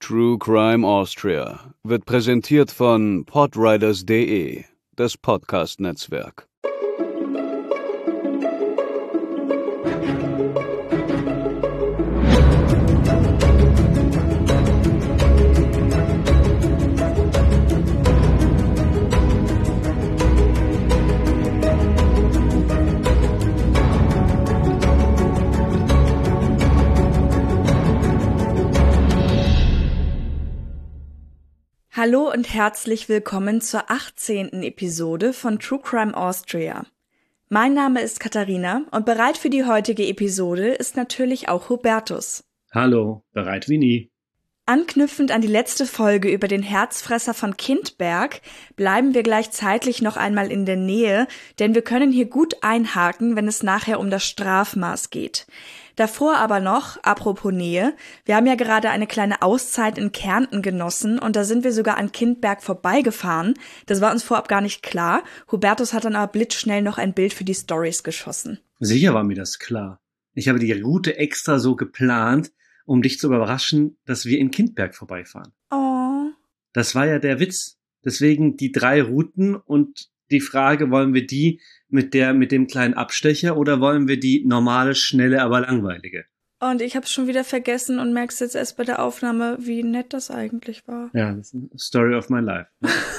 True Crime Austria wird präsentiert von podriders.de, das Podcast-Netzwerk. Hallo und herzlich willkommen zur 18. Episode von True Crime Austria. Mein Name ist Katharina und bereit für die heutige Episode ist natürlich auch Hubertus. Hallo, bereit wie nie. Anknüpfend an die letzte Folge über den Herzfresser von Kindberg bleiben wir gleich zeitlich noch einmal in der Nähe, denn wir können hier gut einhaken, wenn es nachher um das Strafmaß geht. Davor aber noch, apropos Nähe, wir haben ja gerade eine kleine Auszeit in Kärnten genossen und da sind wir sogar an Kindberg vorbeigefahren. Das war uns vorab gar nicht klar. Hubertus hat dann aber blitzschnell noch ein Bild für die Stories geschossen. Sicher war mir das klar. Ich habe die Route extra so geplant, um dich zu überraschen, dass wir in Kindberg vorbeifahren. Oh. Das war ja der Witz. Deswegen die 3 Routen und die Frage, wollen wir die mit dem kleinen Abstecher oder wollen wir die normale, schnelle, aber langweilige? Und ich habe es schon wieder vergessen und merkst jetzt erst bei der Aufnahme, wie nett das eigentlich war. Ja, das ist eine Story of my life.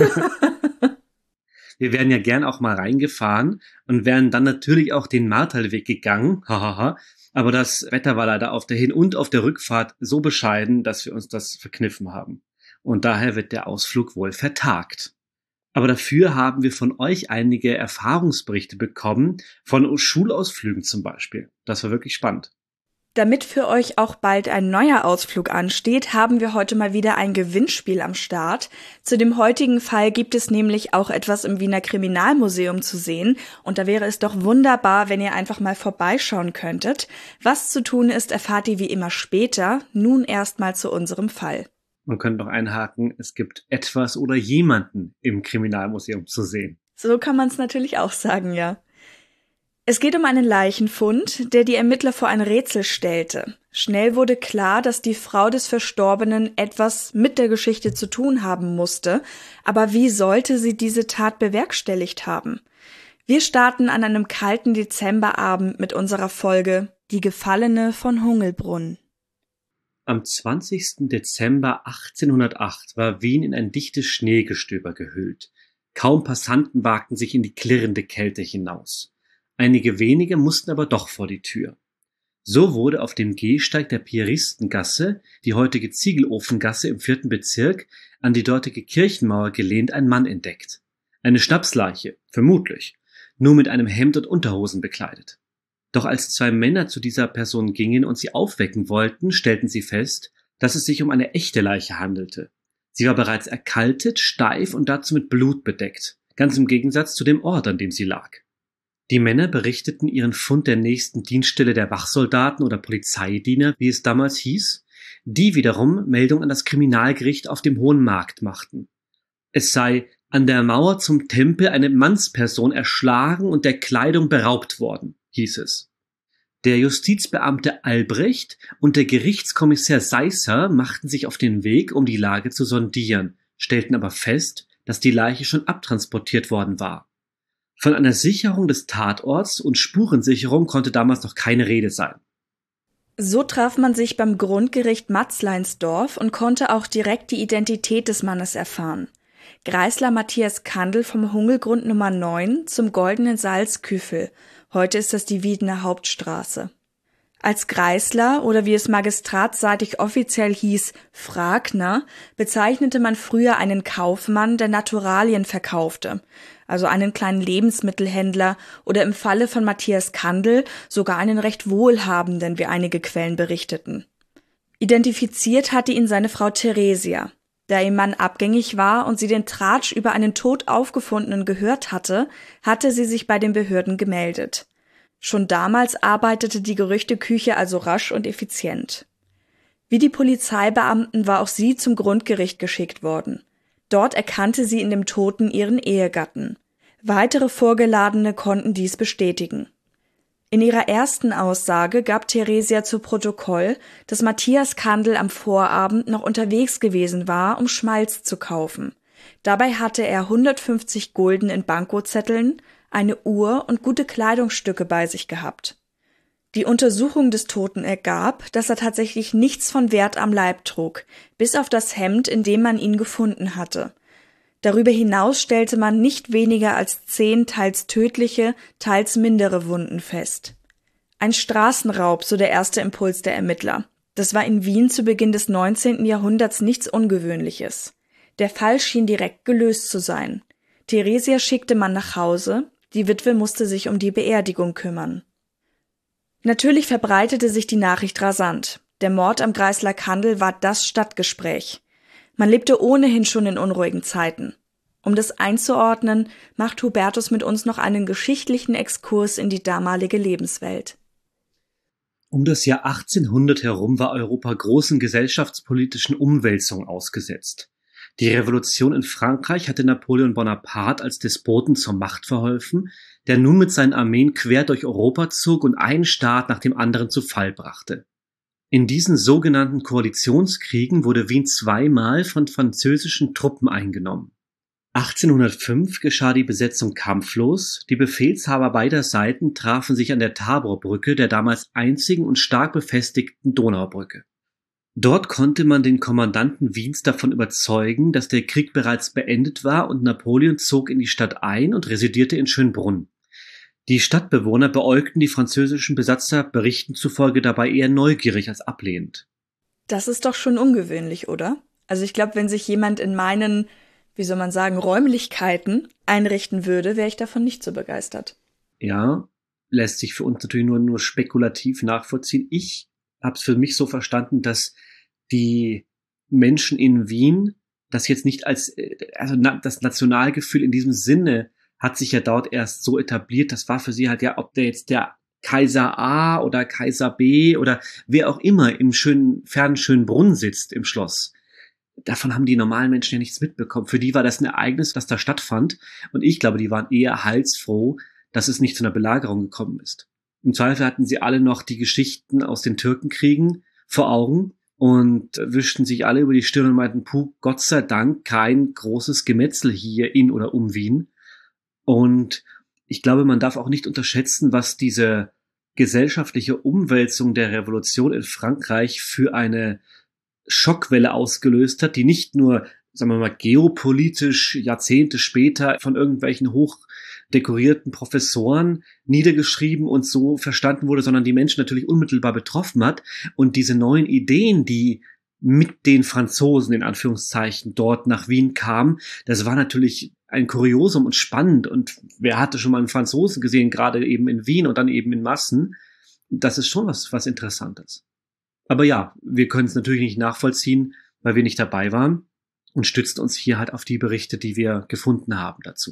Wir wären ja gern auch mal reingefahren und wären dann natürlich auch den Martalweg gegangen. Hahaha. Aber das Wetter war leider auf der Hin- und auf der Rückfahrt so bescheiden, dass wir uns das verkniffen haben. Und daher wird der Ausflug wohl vertagt. Aber dafür haben wir von euch einige Erfahrungsberichte bekommen, von Schulausflügen zum Beispiel. Das war wirklich spannend. Damit für euch auch bald ein neuer Ausflug ansteht, haben wir heute mal wieder ein Gewinnspiel am Start. Zu dem heutigen Fall gibt es nämlich auch etwas im Wiener Kriminalmuseum zu sehen. Und da wäre es doch wunderbar, wenn ihr einfach mal vorbeischauen könntet. Was zu tun ist, erfahrt ihr wie immer später. Nun erstmal zu unserem Fall. Man könnte noch einhaken, es gibt etwas oder jemanden im Kriminalmuseum zu sehen. So kann man es natürlich auch sagen, ja. Es geht um einen Leichenfund, der die Ermittler vor ein Rätsel stellte. Schnell wurde klar, dass die Frau des Verstorbenen etwas mit der Geschichte zu tun haben musste. Aber wie sollte sie diese Tat bewerkstelligt haben? Wir starten an einem kalten Dezemberabend mit unserer Folge Die Gefallene von Hungelbrunn. Am 20. Dezember 1808 war Wien in ein dichtes Schneegestöber gehüllt. Kaum Passanten wagten sich in die klirrende Kälte hinaus. Einige wenige mussten aber doch vor die Tür. So wurde auf dem Gehsteig der Pieristengasse, die heutige Ziegelofengasse im 4. Bezirk, an die dortige Kirchenmauer gelehnt ein Mann entdeckt. Eine Schnapsleiche, vermutlich, nur mit einem Hemd und Unterhosen bekleidet. Doch als 2 Männer zu dieser Person gingen und sie aufwecken wollten, stellten sie fest, dass es sich um eine echte Leiche handelte. Sie war bereits erkaltet, steif und dazu mit Blut bedeckt, ganz im Gegensatz zu dem Ort, an dem sie lag. Die Männer berichteten ihren Fund der nächsten Dienststelle der Wachsoldaten oder Polizeidiener, wie es damals hieß, die wiederum Meldung an das Kriminalgericht auf dem Hohen Markt machten. Es sei an der Mauer zum Tempel eine Mannsperson erschlagen und der Kleidung beraubt worden, hieß es. Der Justizbeamte Albrecht und der Gerichtskommissar Seisser machten sich auf den Weg, um die Lage zu sondieren, stellten aber fest, dass die Leiche schon abtransportiert worden war. Von einer Sicherung des Tatorts und Spurensicherung konnte damals noch keine Rede sein. So traf man sich beim Grundgericht Matzleinsdorf und konnte auch direkt die Identität des Mannes erfahren. Greisler Matthias Kandel vom Hungelgrund Nummer 9 zum Goldenen Salzküffel. Heute ist das die Wiedener Hauptstraße. Als Greisler oder wie es magistratsseitig offiziell hieß, Fragner, bezeichnete man früher einen Kaufmann, der Naturalien verkaufte, also einen kleinen Lebensmittelhändler oder im Falle von Matthias Kandel sogar einen recht wohlhabenden, wie einige Quellen berichteten. Identifiziert hatte ihn seine Frau Theresia. Da ihr Mann abgängig war und sie den Tratsch über einen tot aufgefundenen gehört hatte, hatte sie sich bei den Behörden gemeldet. Schon damals arbeitete die Gerüchteküche also rasch und effizient. Wie die Polizeibeamten war auch sie zum Grundgericht geschickt worden. Dort erkannte sie in dem Toten ihren Ehegatten. Weitere Vorgeladene konnten dies bestätigen. In ihrer ersten Aussage gab Theresia zu Protokoll, dass Matthias Kandel am Vorabend noch unterwegs gewesen war, um Schmalz zu kaufen. Dabei hatte er 150 Gulden in Bankozetteln, eine Uhr und gute Kleidungsstücke bei sich gehabt. Die Untersuchung des Toten ergab, dass er tatsächlich nichts von Wert am Leib trug, bis auf das Hemd, in dem man ihn gefunden hatte. Darüber hinaus stellte man nicht weniger als 10 teils tödliche, teils mindere Wunden fest. Ein Straßenraub, so der erste Impuls der Ermittler. Das war in Wien zu Beginn des 19. Jahrhunderts nichts Ungewöhnliches. Der Fall schien direkt gelöst zu sein. Theresia schickte man nach Hause, die Witwe musste sich um die Beerdigung kümmern. Natürlich verbreitete sich die Nachricht rasant. Der Mord am Greisler Kandel war das Stadtgespräch. Man lebte ohnehin schon in unruhigen Zeiten. Um das einzuordnen, macht Hubertus mit uns noch einen geschichtlichen Exkurs in die damalige Lebenswelt. Um das Jahr 1800 herum war Europa großen gesellschaftspolitischen Umwälzungen ausgesetzt. Die Revolution in Frankreich hatte Napoleon Bonaparte als Despoten zur Macht verholfen, der nun mit seinen Armeen quer durch Europa zog und einen Staat nach dem anderen zu Fall brachte. In diesen sogenannten Koalitionskriegen wurde Wien zweimal von französischen Truppen eingenommen. 1805 geschah die Besetzung kampflos, die Befehlshaber beider Seiten trafen sich an der Taborbrücke, der damals einzigen und stark befestigten Donaubrücke. Dort konnte man den Kommandanten Wiens davon überzeugen, dass der Krieg bereits beendet war, und Napoleon zog in die Stadt ein und residierte in Schönbrunn. Die Stadtbewohner beäugten die französischen Besatzer Berichten zufolge dabei eher neugierig als ablehnend. Das ist doch schon ungewöhnlich, oder? Also ich glaube, wenn sich jemand in meinen, Räumlichkeiten einrichten würde, wäre ich davon nicht so begeistert. Ja, lässt sich für uns natürlich nur spekulativ nachvollziehen. Ich habe es für mich so verstanden, dass die Menschen in Wien das jetzt nicht als, das Nationalgefühl in diesem Sinne hat sich ja dort erst so etabliert. Das war für sie halt ja, ob der jetzt der Kaiser A oder Kaiser B oder wer auch immer im fernen Schönbrunn sitzt im Schloss. Davon haben die normalen Menschen ja nichts mitbekommen. Für die war das ein Ereignis, das da stattfand. Und ich glaube, die waren eher heilsfroh, dass es nicht zu einer Belagerung gekommen ist. Im Zweifel hatten sie alle noch die Geschichten aus den Türkenkriegen vor Augen und wischten sich alle über die Stirn und meinten, puh, Gott sei Dank kein großes Gemetzel hier in oder um Wien. Und ich glaube, man darf auch nicht unterschätzen, was diese gesellschaftliche Umwälzung der Revolution in Frankreich für eine Schockwelle ausgelöst hat, die nicht nur, sagen wir mal, geopolitisch Jahrzehnte später von irgendwelchen hochdekorierten Professoren niedergeschrieben und so verstanden wurde, sondern die Menschen natürlich unmittelbar betroffen hat. Und diese neuen Ideen, die mit den Franzosen in Anführungszeichen dort nach Wien kamen, das war natürlich ein Kuriosum und spannend. Und wer hatte schon mal einen Franzosen gesehen, gerade eben in Wien und dann eben in Massen? Das ist schon was Interessantes. Aber ja, wir können es natürlich nicht nachvollziehen, weil wir nicht dabei waren und stützen uns hier halt auf die Berichte, die wir gefunden haben dazu.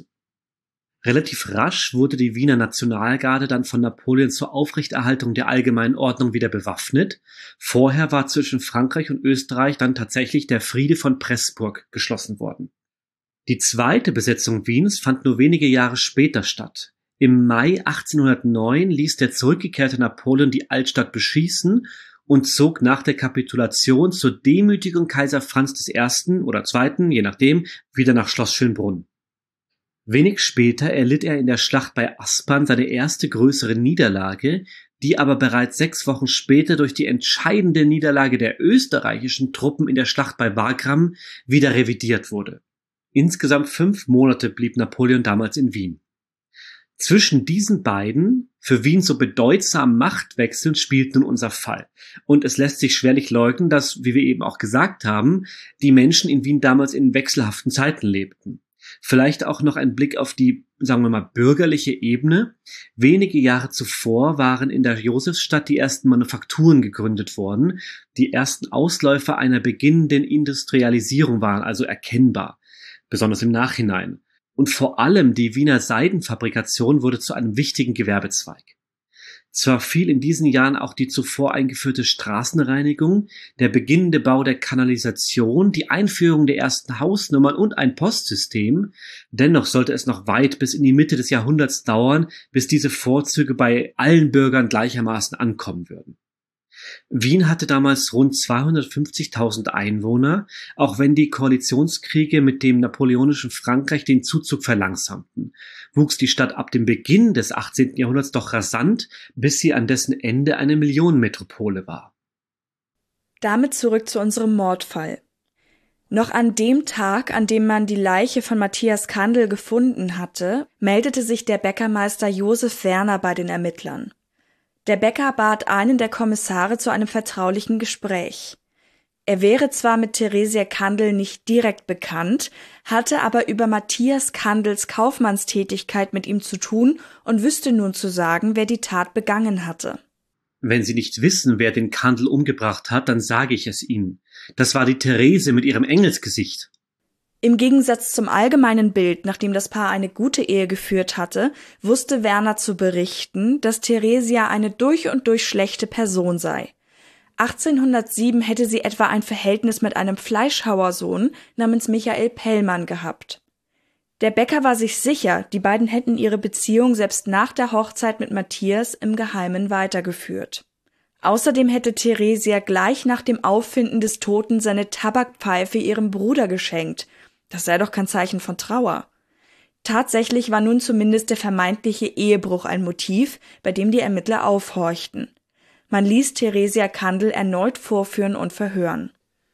Relativ rasch wurde die Wiener Nationalgarde dann von Napoleon zur Aufrechterhaltung der allgemeinen Ordnung wieder bewaffnet. Vorher war zwischen Frankreich und Österreich dann tatsächlich der Friede von Pressburg geschlossen worden. Die zweite Besetzung Wiens fand nur wenige Jahre später statt. Im Mai 1809 ließ der zurückgekehrte Napoleon die Altstadt beschießen und zog nach der Kapitulation zur Demütigung Kaiser Franz I. oder II., je nachdem, wieder nach Schloss Schönbrunn. Wenig später erlitt er in der Schlacht bei Aspern seine erste größere Niederlage, die aber bereits 6 Wochen später durch die entscheidende Niederlage der österreichischen Truppen in der Schlacht bei Wagram wieder revidiert wurde. Insgesamt 5 Monate blieb Napoleon damals in Wien. Zwischen diesen beiden, für Wien so bedeutsamen Machtwechseln spielt nun unser Fall. Und es lässt sich schwerlich leugnen, dass, wie wir eben auch gesagt haben, die Menschen in Wien damals in wechselhaften Zeiten lebten. Vielleicht auch noch ein Blick auf die, sagen wir mal, bürgerliche Ebene. Wenige Jahre zuvor waren in der Josefstadt die ersten Manufakturen gegründet worden. Die ersten Ausläufer einer beginnenden Industrialisierung waren also erkennbar, besonders im Nachhinein. Und vor allem die Wiener Seidenfabrikation wurde zu einem wichtigen Gewerbezweig. Zwar fiel in diesen Jahren auch die zuvor eingeführte Straßenreinigung, der beginnende Bau der Kanalisation, die Einführung der ersten Hausnummern und ein Postsystem, dennoch sollte es noch weit bis in die Mitte des Jahrhunderts dauern, bis diese Vorzüge bei allen Bürgern gleichermaßen ankommen würden. Wien hatte damals rund 250.000 Einwohner, auch wenn die Koalitionskriege mit dem napoleonischen Frankreich den Zuzug verlangsamten, wuchs die Stadt ab dem Beginn des 18. Jahrhunderts doch rasant, bis sie an dessen Ende eine Millionenmetropole war. Damit zurück zu unserem Mordfall. Noch an dem Tag, an dem man die Leiche von Matthias Kandel gefunden hatte, meldete sich der Bäckermeister Josef Werner bei den Ermittlern. Der Bäcker bat einen der Kommissare zu einem vertraulichen Gespräch. Er wäre zwar mit Theresia Kandel nicht direkt bekannt, hatte aber über Matthias Kandels Kaufmannstätigkeit mit ihm zu tun und wüsste nun zu sagen, wer die Tat begangen hatte. Wenn Sie nicht wissen, wer den Kandel umgebracht hat, dann sage ich es Ihnen. Das war die Therese mit ihrem Engelsgesicht. Im Gegensatz zum allgemeinen Bild, nachdem das Paar eine gute Ehe geführt hatte, wusste Werner zu berichten, dass Theresia eine durch und durch schlechte Person sei. 1807 hätte sie etwa ein Verhältnis mit einem Fleischhauersohn namens Michael Pellmann gehabt. Der Bäcker war sich sicher, die beiden hätten ihre Beziehung selbst nach der Hochzeit mit Matthias im Geheimen weitergeführt. Außerdem hätte Theresia gleich nach dem Auffinden des Toten seine Tabakpfeife ihrem Bruder geschenkt. Das sei doch kein Zeichen von Trauer. Tatsächlich war nun zumindest der vermeintliche Ehebruch ein Motiv, bei dem die Ermittler aufhorchten. Man ließ Theresia Kandel erneut vorführen und verhören.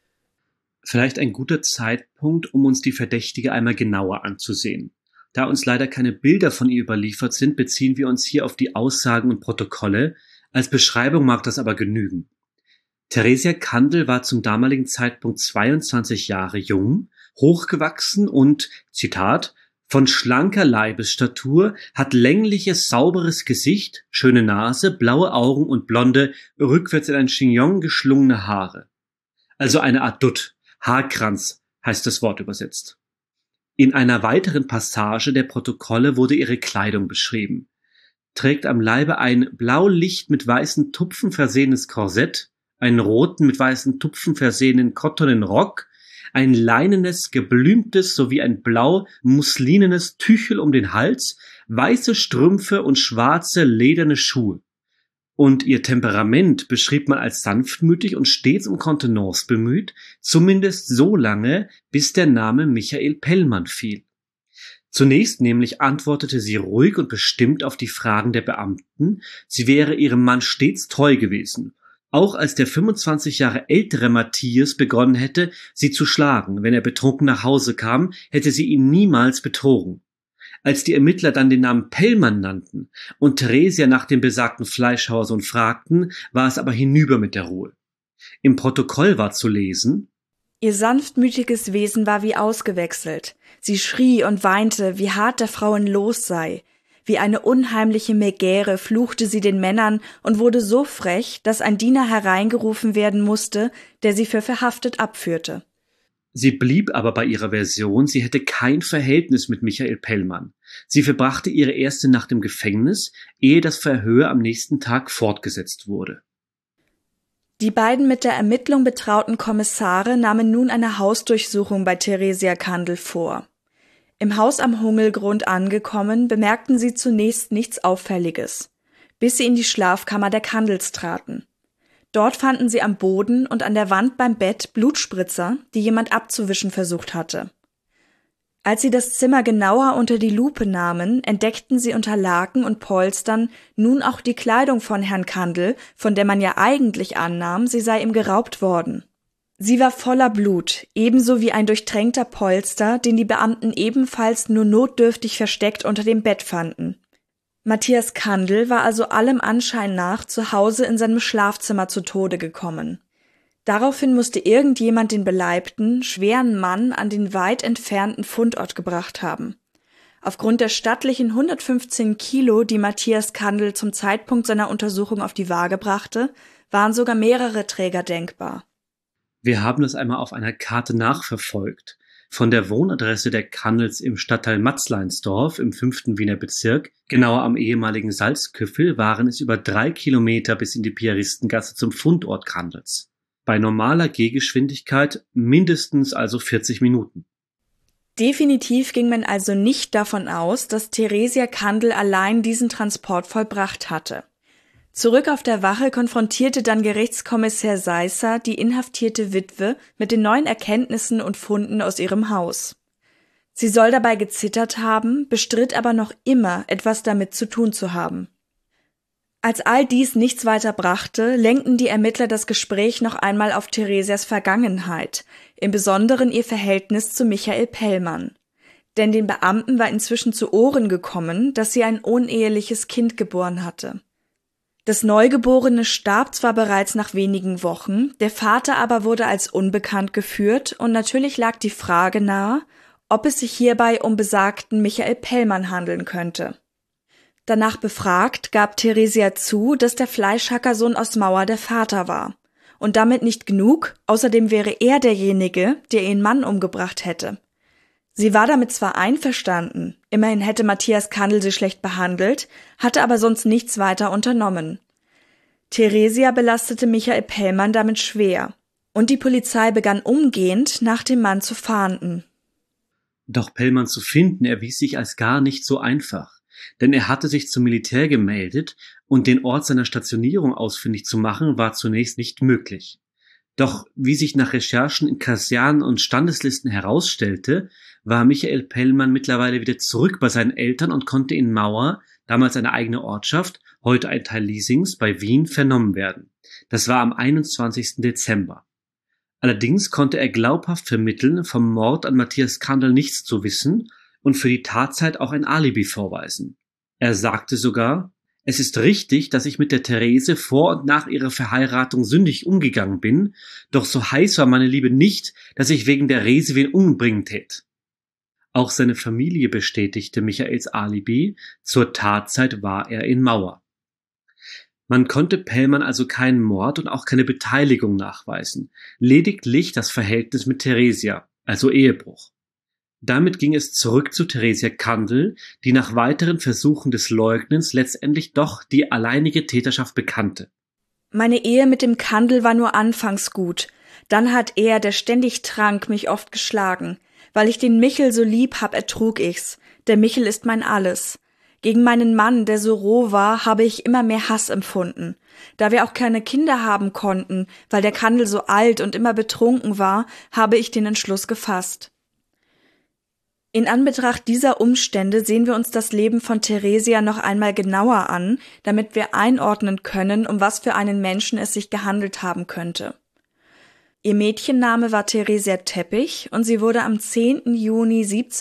Vielleicht ein guter Zeitpunkt, um uns die Verdächtige einmal genauer anzusehen. Da uns leider keine Bilder von ihr überliefert sind, beziehen wir uns hier auf die Aussagen und Protokolle. Als Beschreibung mag das aber genügen. Theresia Kandel war zum damaligen Zeitpunkt 22 Jahre jung, hochgewachsen und, Zitat, von schlanker Leibesstatur, hat längliches, sauberes Gesicht, schöne Nase, blaue Augen und blonde, rückwärts in ein Chignon geschlungene Haare. Also eine Art Dutt, Haarkranz heißt das Wort übersetzt. In einer weiteren Passage der Protokolle wurde ihre Kleidung beschrieben. Trägt am Leibe ein blaulicht mit weißen Tupfen versehenes Korsett, einen roten mit weißen Tupfen versehenen kottonen Rock, ein leinenes, geblümtes sowie ein blau muslinenes Tüchel um den Hals, weiße Strümpfe und schwarze lederne Schuhe. Und ihr Temperament beschrieb man als sanftmütig und stets um Kontenance bemüht, zumindest so lange, bis der Name Michael Pellmann fiel. Zunächst nämlich antwortete sie ruhig und bestimmt auf die Fragen der Beamten, sie wäre ihrem Mann stets treu gewesen. Auch als der 25 Jahre ältere Matthias begonnen hätte, sie zu schlagen, wenn er betrunken nach Hause kam, hätte sie ihn niemals betrogen. Als die Ermittler dann den Namen Pellmann nannten und Theresia nach dem besagten Fleischhauersohn fragten, war es aber hinüber mit der Ruhe. Im Protokoll war zu lesen: Ihr sanftmütiges Wesen war wie ausgewechselt. Sie schrie und weinte, wie hart der Frauen los sei. Wie eine unheimliche Megäre fluchte sie den Männern und wurde so frech, dass ein Diener hereingerufen werden musste, der sie für verhaftet abführte. Sie blieb aber bei ihrer Version, sie hätte kein Verhältnis mit Michael Pellmann. Sie verbrachte ihre erste Nacht im Gefängnis, ehe das Verhör am nächsten Tag fortgesetzt wurde. Die beiden mit der Ermittlung betrauten Kommissare nahmen nun eine Hausdurchsuchung bei Theresia Kandel vor. Im Haus am Hungelgrund angekommen, bemerkten sie zunächst nichts Auffälliges, bis sie in die Schlafkammer der Kandels traten. Dort fanden sie am Boden und an der Wand beim Bett Blutspritzer, die jemand abzuwischen versucht hatte. Als sie das Zimmer genauer unter die Lupe nahmen, entdeckten sie unter Laken und Polstern nun auch die Kleidung von Herrn Kandel, von der man ja eigentlich annahm, sie sei ihm geraubt worden. Sie war voller Blut, ebenso wie ein durchtränkter Polster, den die Beamten ebenfalls nur notdürftig versteckt unter dem Bett fanden. Matthias Kandel war also allem Anschein nach zu Hause in seinem Schlafzimmer zu Tode gekommen. Daraufhin musste irgendjemand den beleibten, schweren Mann an den weit entfernten Fundort gebracht haben. Aufgrund der stattlichen 115 Kilo, die Matthias Kandel zum Zeitpunkt seiner Untersuchung auf die Waage brachte, waren sogar mehrere Träger denkbar. Wir haben das einmal auf einer Karte nachverfolgt. Von der Wohnadresse der Kandels im Stadtteil Matzleinsdorf im 5. Wiener Bezirk, genauer am ehemaligen Salzküffel, waren es über 3 Kilometer bis in die Piaristengasse zum Fundort Kandels. Bei normaler Gehgeschwindigkeit mindestens also 40 Minuten. Definitiv ging man also nicht davon aus, dass Theresia Kandel allein diesen Transport vollbracht hatte. Zurück auf der Wache konfrontierte dann Gerichtskommissar Seisser die inhaftierte Witwe mit den neuen Erkenntnissen und Funden aus ihrem Haus. Sie soll dabei gezittert haben, bestritt aber noch immer, etwas damit zu tun zu haben. Als all dies nichts weiter brachte, lenkten die Ermittler das Gespräch noch einmal auf Theresias Vergangenheit, im Besonderen ihr Verhältnis zu Michael Pellmann. Denn den Beamten war inzwischen zu Ohren gekommen, dass sie ein uneheliches Kind geboren hatte. Das Neugeborene starb zwar bereits nach wenigen Wochen, der Vater aber wurde als unbekannt geführt und natürlich lag die Frage nahe, ob es sich hierbei um besagten Michael Pellmann handeln könnte. Danach befragt, gab Theresia zu, dass der Fleischhackersohn aus Mauer der Vater war. Und damit nicht genug, außerdem wäre er derjenige, der ihren Mann umgebracht hätte. Sie war damit zwar einverstanden, immerhin hätte Matthias Kandel sie schlecht behandelt, hatte aber sonst nichts weiter unternommen. Theresia belastete Michael Pellmann damit schwer, und die Polizei begann umgehend nach dem Mann zu fahnden. Doch Pellmann zu finden erwies sich als gar nicht so einfach. Denn er hatte sich zum Militär gemeldet und den Ort seiner Stationierung ausfindig zu machen, war zunächst nicht möglich. Doch wie sich nach Recherchen in Kasernen und Standeslisten herausstellte, war Michael Pellmann mittlerweile wieder zurück bei seinen Eltern und konnte in Mauer, damals eine eigene Ortschaft, heute ein Teil Liesings, bei Wien vernommen werden. Das war am 21. Dezember. Allerdings konnte er glaubhaft vermitteln, vom Mord an Matthias Kandel nichts zu wissen und für die Tatzeit auch ein Alibi vorweisen. Er sagte sogar: Es ist richtig, dass ich mit der Therese vor und nach ihrer Verheiratung sündig umgegangen bin, doch so heiß war meine Liebe nicht, dass ich wegen der Rese wen umbringen tät. Auch seine Familie bestätigte Michaels Alibi, zur Tatzeit war er in Mauer. Man konnte Pellmann also keinen Mord und auch keine Beteiligung nachweisen, lediglich das Verhältnis mit Theresia, also Ehebruch. Damit ging es zurück zu Theresia Kandel, die nach weiteren Versuchen des Leugnens letztendlich doch die alleinige Täterschaft bekannte. Meine Ehe mit dem Kandel war nur anfangs gut. Dann hat er, der ständig trank, mich oft geschlagen. Weil ich den Michel so lieb hab, ertrug ich's. Der Michel ist mein Alles. Gegen meinen Mann, der so roh war, habe ich immer mehr Hass empfunden. Da wir auch keine Kinder haben konnten, weil der Kandel so alt und immer betrunken war, habe ich den Entschluss gefasst. In Anbetracht dieser Umstände sehen wir uns das Leben von Theresia noch einmal genauer an, damit wir einordnen können, um was für einen Menschen es sich gehandelt haben könnte. Ihr Mädchenname war Theresia Teppich und sie wurde am 10. Juni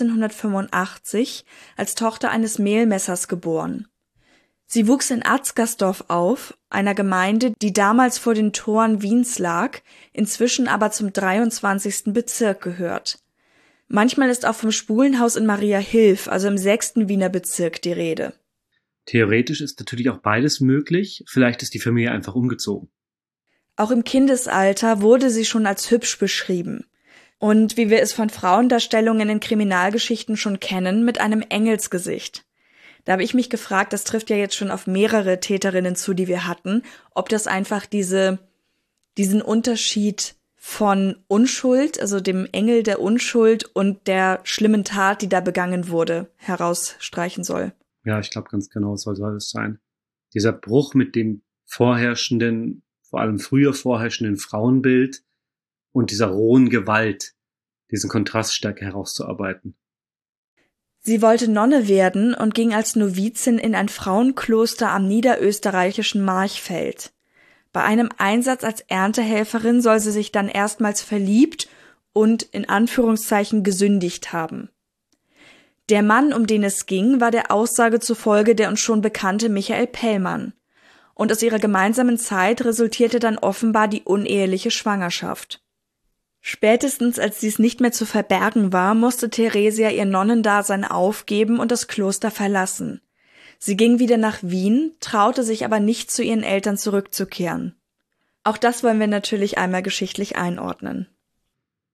1785 als Tochter eines Mehlmessers geboren. Sie wuchs in Atzgersdorf auf, einer Gemeinde, die damals vor den Toren Wiens lag, inzwischen aber zum 23. Bezirk gehört. Manchmal ist auch vom Spulenhaus in Mariahilf, also im 6. Wiener Bezirk, die Rede. Theoretisch ist natürlich auch beides möglich, vielleicht ist die Familie einfach umgezogen. Auch im Kindesalter wurde sie schon als hübsch beschrieben. Und wie wir es von Frauendarstellungen in Kriminalgeschichten schon kennen, mit einem Engelsgesicht. Da habe ich mich gefragt, das trifft ja jetzt schon auf mehrere Täterinnen zu, die wir hatten, ob das einfach diesen Unterschied von Unschuld, also dem Engel der Unschuld und der schlimmen Tat, die da begangen wurde, herausstreichen soll. Ja, ich glaube ganz genau, so soll es sein. Dieser Bruch mit dem vorherrschenden, vor allem früher vorherrschenden Frauenbild und dieser rohen Gewalt, diesen Kontrast stärker herauszuarbeiten. Sie wollte Nonne werden und ging als Novizin in ein Frauenkloster am niederösterreichischen Marchfeld. Bei einem Einsatz als Erntehelferin soll sie sich dann erstmals verliebt und in Anführungszeichen gesündigt haben. Der Mann, um den es ging, war der Aussage zufolge der uns schon bekannte Michael Pellmann. Und aus ihrer gemeinsamen Zeit resultierte dann offenbar die uneheliche Schwangerschaft. Spätestens als dies nicht mehr zu verbergen war, musste Theresia ihr Nonnendasein aufgeben und das Kloster verlassen. Sie ging wieder nach Wien, traute sich aber nicht, zu ihren Eltern zurückzukehren. Auch das wollen wir natürlich einmal geschichtlich einordnen.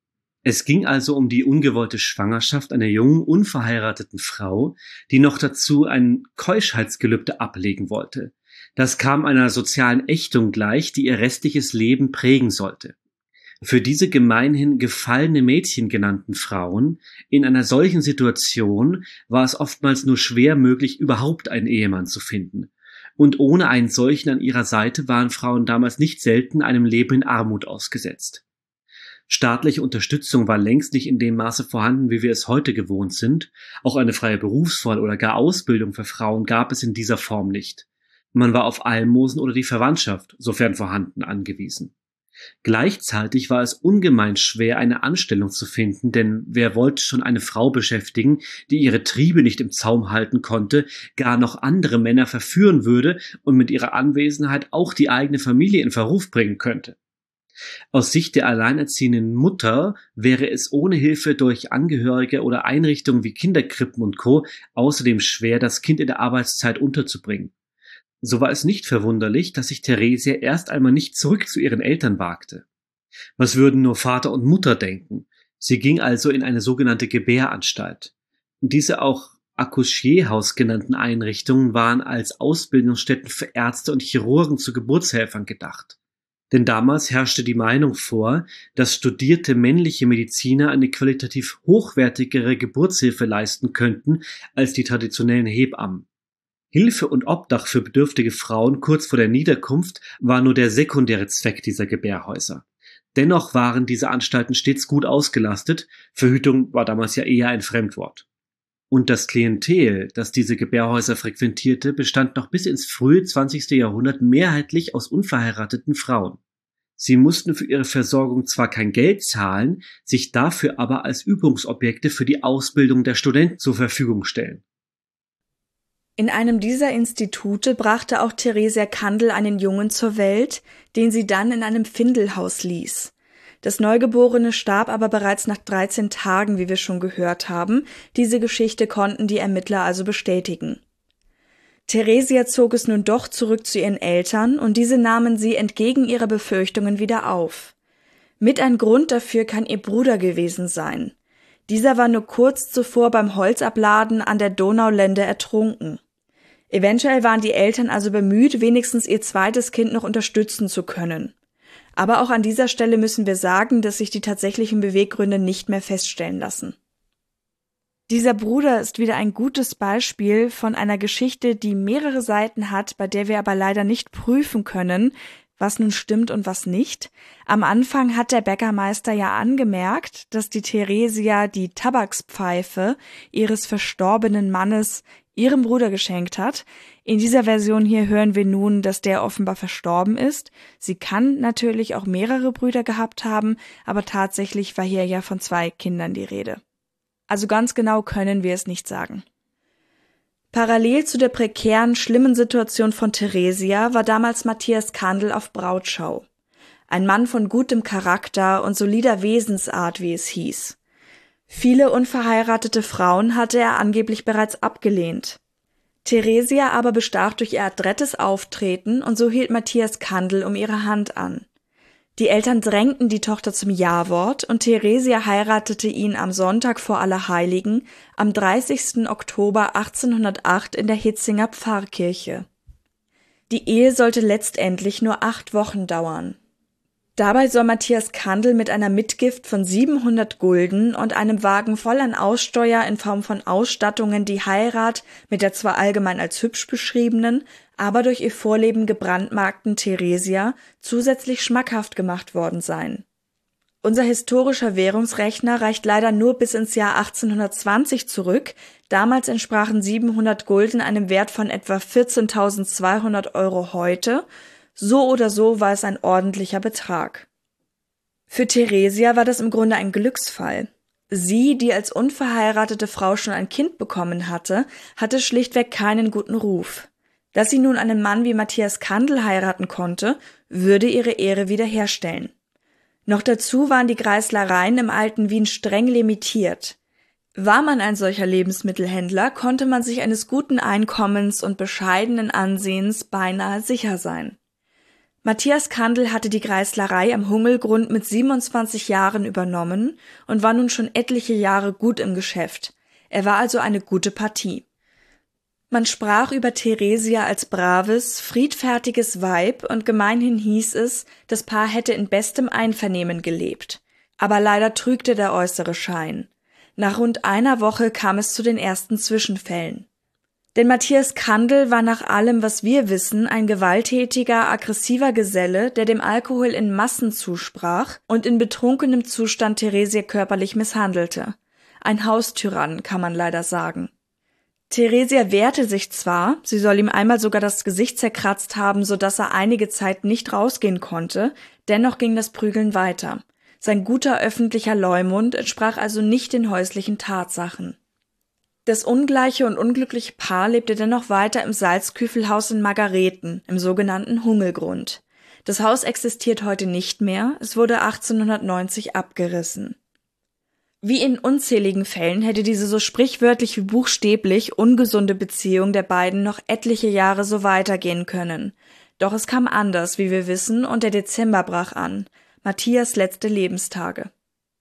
Es ging also um die ungewollte Schwangerschaft einer jungen, unverheirateten Frau, die noch dazu ein Keuschheitsgelübde ablegen wollte. Das kam einer sozialen Ächtung gleich, die ihr restliches Leben prägen sollte. Für diese gemeinhin gefallene Mädchen genannten Frauen in einer solchen Situation war es oftmals nur schwer möglich, überhaupt einen Ehemann zu finden. Und ohne einen solchen an ihrer Seite waren Frauen damals nicht selten einem Leben in Armut ausgesetzt. Staatliche Unterstützung war längst nicht in dem Maße vorhanden, wie wir es heute gewohnt sind. Auch eine freie Berufswahl oder gar Ausbildung für Frauen gab es in dieser Form nicht. Man war auf Almosen oder die Verwandtschaft, sofern vorhanden, angewiesen. Gleichzeitig war es ungemein schwer, eine Anstellung zu finden, denn wer wollte schon eine Frau beschäftigen, die ihre Triebe nicht im Zaum halten konnte, gar noch andere Männer verführen würde und mit ihrer Anwesenheit auch die eigene Familie in Verruf bringen könnte. Aus Sicht der alleinerziehenden Mutter wäre es ohne Hilfe durch Angehörige oder Einrichtungen wie Kinderkrippen und Co. außerdem schwer, das Kind in der Arbeitszeit unterzubringen. So war es nicht verwunderlich, dass sich Theresia erst einmal nicht zurück zu ihren Eltern wagte. Was würden nur Vater und Mutter denken? Sie ging also in eine sogenannte Gebäranstalt. Diese auch Accouchierhaus genannten Einrichtungen waren als Ausbildungsstätten für Ärzte und Chirurgen zu Geburtshelfern gedacht. Denn damals herrschte die Meinung vor, dass studierte männliche Mediziner eine qualitativ hochwertigere Geburtshilfe leisten könnten als die traditionellen Hebammen. Hilfe und Obdach für bedürftige Frauen kurz vor der Niederkunft war nur der sekundäre Zweck dieser Gebärhäuser. Dennoch waren diese Anstalten stets gut ausgelastet, Verhütung war damals ja eher ein Fremdwort. Und das Klientel, das diese Gebärhäuser frequentierte, bestand noch bis ins frühe 20. Jahrhundert mehrheitlich aus unverheirateten Frauen. Sie mussten für ihre Versorgung zwar kein Geld zahlen, sich dafür aber als Übungsobjekte für die Ausbildung der Studenten zur Verfügung stellen. In einem dieser Institute brachte auch Theresia Kandel einen Jungen zur Welt, den sie dann in einem Findelhaus ließ. Das Neugeborene starb aber bereits nach 13 Tagen, wie wir schon gehört haben. Diese Geschichte konnten die Ermittler also bestätigen. Theresia zog es nun doch zurück zu ihren Eltern und diese nahmen sie entgegen ihrer Befürchtungen wieder auf. Mit ein Grund dafür kann ihr Bruder gewesen sein. Dieser war nur kurz zuvor beim Holzabladen an der Donaulände ertrunken. Eventuell waren die Eltern also bemüht, wenigstens ihr zweites Kind noch unterstützen zu können. Aber auch an dieser Stelle müssen wir sagen, dass sich die tatsächlichen Beweggründe nicht mehr feststellen lassen. Dieser Bruder ist wieder ein gutes Beispiel von einer Geschichte, die mehrere Seiten hat, bei der wir aber leider nicht prüfen können, was nun stimmt und was nicht. Am Anfang hat der Bäckermeister ja angemerkt, dass die Theresia die Tabakspfeife ihres verstorbenen Mannes ihrem Bruder geschenkt hat. In dieser Version hier hören wir nun, dass der offenbar verstorben ist. Sie kann natürlich auch mehrere Brüder gehabt haben, aber tatsächlich war hier ja von 2 Kindern die Rede. Also ganz genau können wir es nicht sagen. Parallel zu der prekären, schlimmen Situation von Theresia war damals Matthias Kandel auf Brautschau. Ein Mann von gutem Charakter und solider Wesensart, wie es hieß. Viele unverheiratete Frauen hatte er angeblich bereits abgelehnt. Theresia aber bestach durch ihr adrettes Auftreten und so hielt Matthias Kandel um ihre Hand an. Die Eltern drängten die Tochter zum Ja-Wort und Theresia heiratete ihn am Sonntag vor Allerheiligen, am 30. Oktober 1808 in der Hitzinger Pfarrkirche. Die Ehe sollte letztendlich nur 8 Wochen dauern. Dabei soll Matthias Kandel mit einer Mitgift von 700 Gulden und einem Wagen voll an Aussteuer in Form von Ausstattungen die Heirat mit der zwar allgemein als hübsch beschriebenen, aber durch ihr Vorleben gebrandmarkten Theresia zusätzlich schmackhaft gemacht worden sein. Unser historischer Währungsrechner reicht leider nur bis ins Jahr 1820 zurück. Damals entsprachen 700 Gulden einem Wert von etwa 14.200 € heute. So oder so war es ein ordentlicher Betrag. Für Theresia war das im Grunde ein Glücksfall. Sie, die als unverheiratete Frau schon ein Kind bekommen hatte, hatte schlichtweg keinen guten Ruf. Dass sie nun einen Mann wie Matthias Kandel heiraten konnte, würde ihre Ehre wiederherstellen. Noch dazu waren die Greislereien im alten Wien streng limitiert. War man ein solcher Lebensmittelhändler, konnte man sich eines guten Einkommens und bescheidenen Ansehens beinahe sicher sein. Matthias Kandel hatte die Greislerei am Hungelgrund mit 27 Jahren übernommen und war nun schon etliche Jahre gut im Geschäft. Er war also eine gute Partie. Man sprach über Theresia als braves, friedfertiges Weib und gemeinhin hieß es, das Paar hätte in bestem Einvernehmen gelebt. Aber leider trügte der äußere Schein. Nach rund einer Woche kam es zu den ersten Zwischenfällen. Denn Matthias Kandel war nach allem, was wir wissen, ein gewalttätiger, aggressiver Geselle, der dem Alkohol in Massen zusprach und in betrunkenem Zustand Theresia körperlich misshandelte. Ein Haustyrann, kann man leider sagen. Theresia wehrte sich zwar, sie soll ihm einmal sogar das Gesicht zerkratzt haben, sodass er einige Zeit nicht rausgehen konnte, dennoch ging das Prügeln weiter. Sein guter öffentlicher Leumund entsprach also nicht den häuslichen Tatsachen. Das ungleiche und unglückliche Paar lebte dennoch weiter im Salzküfelhaus in Margareten, im sogenannten Hungelgrund. Das Haus existiert heute nicht mehr, es wurde 1890 abgerissen. Wie in unzähligen Fällen hätte diese so sprichwörtlich wie buchstäblich ungesunde Beziehung der beiden noch etliche Jahre so weitergehen können. Doch es kam anders, wie wir wissen, und der Dezember brach an, Matthias letzte Lebenstage.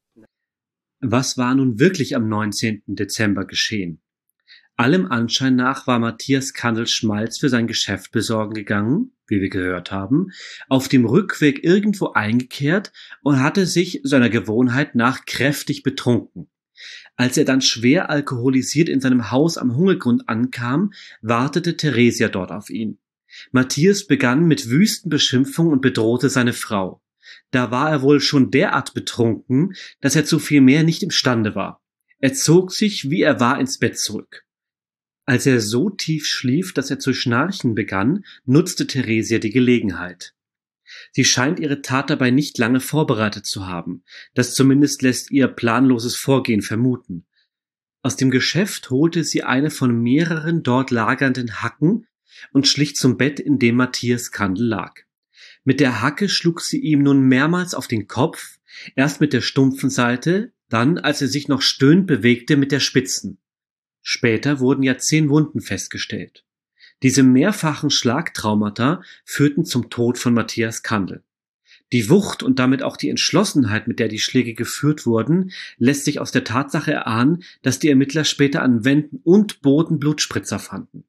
Was war nun wirklich am 19. Dezember geschehen? Allem Anschein nach war Matthias Kandel Schmalz für sein Geschäft besorgen gegangen, wie wir gehört haben, auf dem Rückweg irgendwo eingekehrt und hatte sich seiner Gewohnheit nach kräftig betrunken. Als er dann schwer alkoholisiert in seinem Haus am Hungergrund ankam, wartete Theresia dort auf ihn. Matthias begann mit wüsten Beschimpfungen und bedrohte seine Frau. Da war er wohl schon derart betrunken, dass er zu viel mehr nicht imstande war. Er zog sich, wie er war, ins Bett zurück. Als er so tief schlief, dass er zu schnarchen begann, nutzte Theresia die Gelegenheit. Sie scheint ihre Tat dabei nicht lange vorbereitet zu haben. Das zumindest lässt ihr planloses Vorgehen vermuten. Aus dem Geschäft holte sie eine von mehreren dort lagernden Hacken und schlich zum Bett, in dem Matthias Kandel lag. Mit der Hacke schlug sie ihm nun mehrmals auf den Kopf, erst mit der stumpfen Seite, dann, als er sich noch stöhnend bewegte, mit der spitzen. Später wurden ja 10 Wunden festgestellt. Diese mehrfachen Schlagtraumata führten zum Tod von Matthias Kandel. Die Wucht und damit auch die Entschlossenheit, mit der die Schläge geführt wurden, lässt sich aus der Tatsache erahnen, dass die Ermittler später an Wänden und Boden Blutspritzer fanden.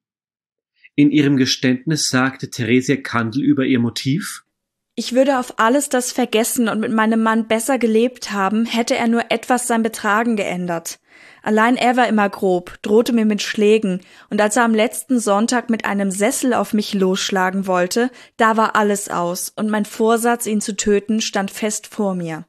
In ihrem Geständnis sagte Theresia Kandel über ihr Motiv: Ich würde auf alles das vergessen und mit meinem Mann besser gelebt haben, hätte er nur etwas sein Betragen geändert. Allein er war immer grob, drohte mir mit Schlägen, und als er am letzten Sonntag mit einem Sessel auf mich losschlagen wollte, da war alles aus, und mein Vorsatz, ihn zu töten, stand fest vor mir.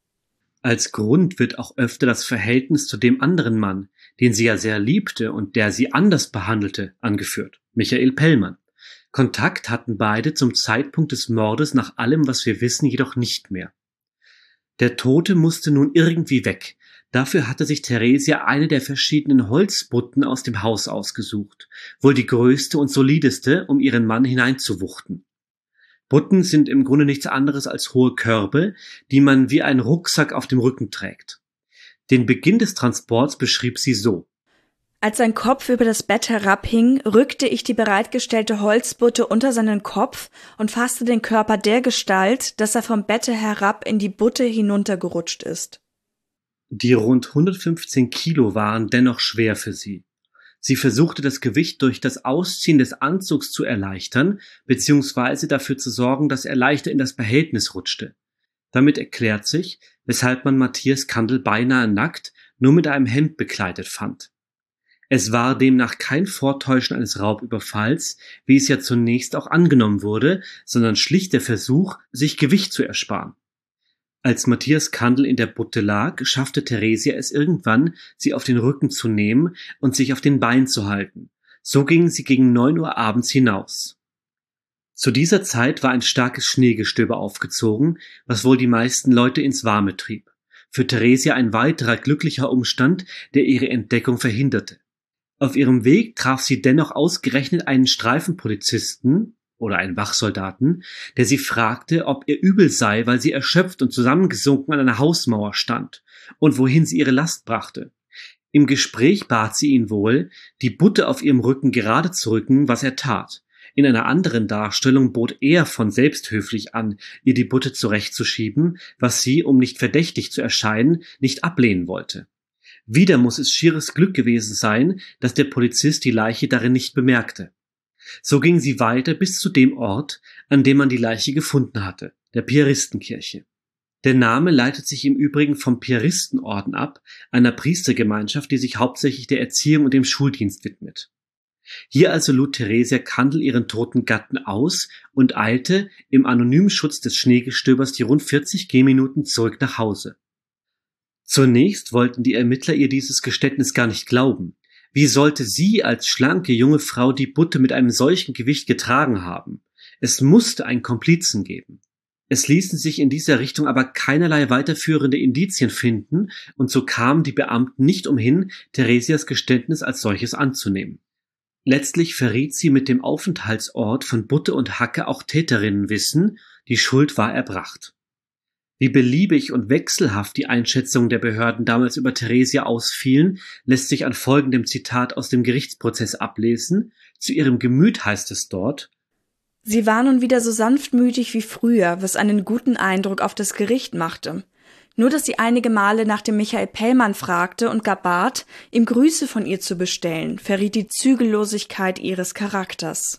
Als Grund wird auch öfter das Verhältnis zu dem anderen Mann, den sie ja sehr liebte und der sie anders behandelte, angeführt, Michael Pellmann. Kontakt hatten beide zum Zeitpunkt des Mordes nach allem, was wir wissen, jedoch nicht mehr. Der Tote musste nun irgendwie weg. Dafür hatte sich Theresia eine der verschiedenen Holzbutten aus dem Haus ausgesucht, wohl die größte und solideste, um ihren Mann hineinzuwuchten. Butten sind im Grunde nichts anderes als hohe Körbe, die man wie einen Rucksack auf dem Rücken trägt. Den Beginn des Transports beschrieb sie so: Als sein Kopf über das Bett herabhing, rückte ich die bereitgestellte Holzbutte unter seinen Kopf und fasste den Körper dergestalt, dass er vom Bette herab in die Butte hinuntergerutscht ist. Die rund 115 Kilo waren dennoch schwer für sie. Sie versuchte das Gewicht durch das Ausziehen des Anzugs zu erleichtern, beziehungsweise dafür zu sorgen, dass er leichter in das Behältnis rutschte. Damit erklärt sich, weshalb man Matthias Kandel beinahe nackt, nur mit einem Hemd bekleidet fand. Es war demnach kein Vortäuschen eines Raubüberfalls, wie es ja zunächst auch angenommen wurde, sondern schlicht der Versuch, sich Gewicht zu ersparen. Als Matthias Kandel in der Butte lag, schaffte Theresia es irgendwann, sie auf den Rücken zu nehmen und sich auf den Beinen zu halten. So gingen sie gegen 9 Uhr abends hinaus. Zu dieser Zeit war ein starkes Schneegestöber aufgezogen, was wohl die meisten Leute ins Warme trieb. Für Theresia ein weiterer glücklicher Umstand, der ihre Entdeckung verhinderte. Auf ihrem Weg traf sie dennoch ausgerechnet einen Streifenpolizisten oder einen Wachsoldaten, der sie fragte, ob ihr übel sei, weil sie erschöpft und zusammengesunken an einer Hausmauer stand und wohin sie ihre Last brachte. Im Gespräch bat sie ihn wohl, die Butte auf ihrem Rücken gerade zu rücken, was er tat. In einer anderen Darstellung bot er von selbst höflich an, ihr die Butte zurechtzuschieben, was sie, um nicht verdächtig zu erscheinen, nicht ablehnen wollte. Wieder muss es schieres Glück gewesen sein, dass der Polizist die Leiche darin nicht bemerkte. So ging sie weiter bis zu dem Ort, an dem man die Leiche gefunden hatte, der Piaristenkirche. Der Name leitet sich im Übrigen vom Piaristenorden ab, einer Priestergemeinschaft, die sich hauptsächlich der Erziehung und dem Schuldienst widmet. Hier also lud Theresia Kandel ihren toten Gatten aus und eilte im anonymen Schutz des Schneegestöbers die rund 40 Gehminuten zurück nach Hause. Zunächst wollten die Ermittler ihr dieses Geständnis gar nicht glauben. Wie sollte sie als schlanke junge Frau die Butte mit einem solchen Gewicht getragen haben? Es musste einen Komplizen geben. Es ließen sich in dieser Richtung aber keinerlei weiterführende Indizien finden, und so kamen die Beamten nicht umhin, Theresias Geständnis als solches anzunehmen. Letztlich verriet sie mit dem Aufenthaltsort von Butte und Hacke auch Täterinnenwissen, die Schuld war erbracht. Wie beliebig und wechselhaft die Einschätzungen der Behörden damals über Theresia ausfielen, lässt sich an folgendem Zitat aus dem Gerichtsprozess ablesen. Zu ihrem Gemüt heißt es dort: Sie war nun wieder so sanftmütig wie früher, was einen guten Eindruck auf das Gericht machte. Nur dass sie einige Male nach dem Michael Pellmann fragte und gar bat, ihm Grüße von ihr zu bestellen, verriet die Zügellosigkeit ihres Charakters.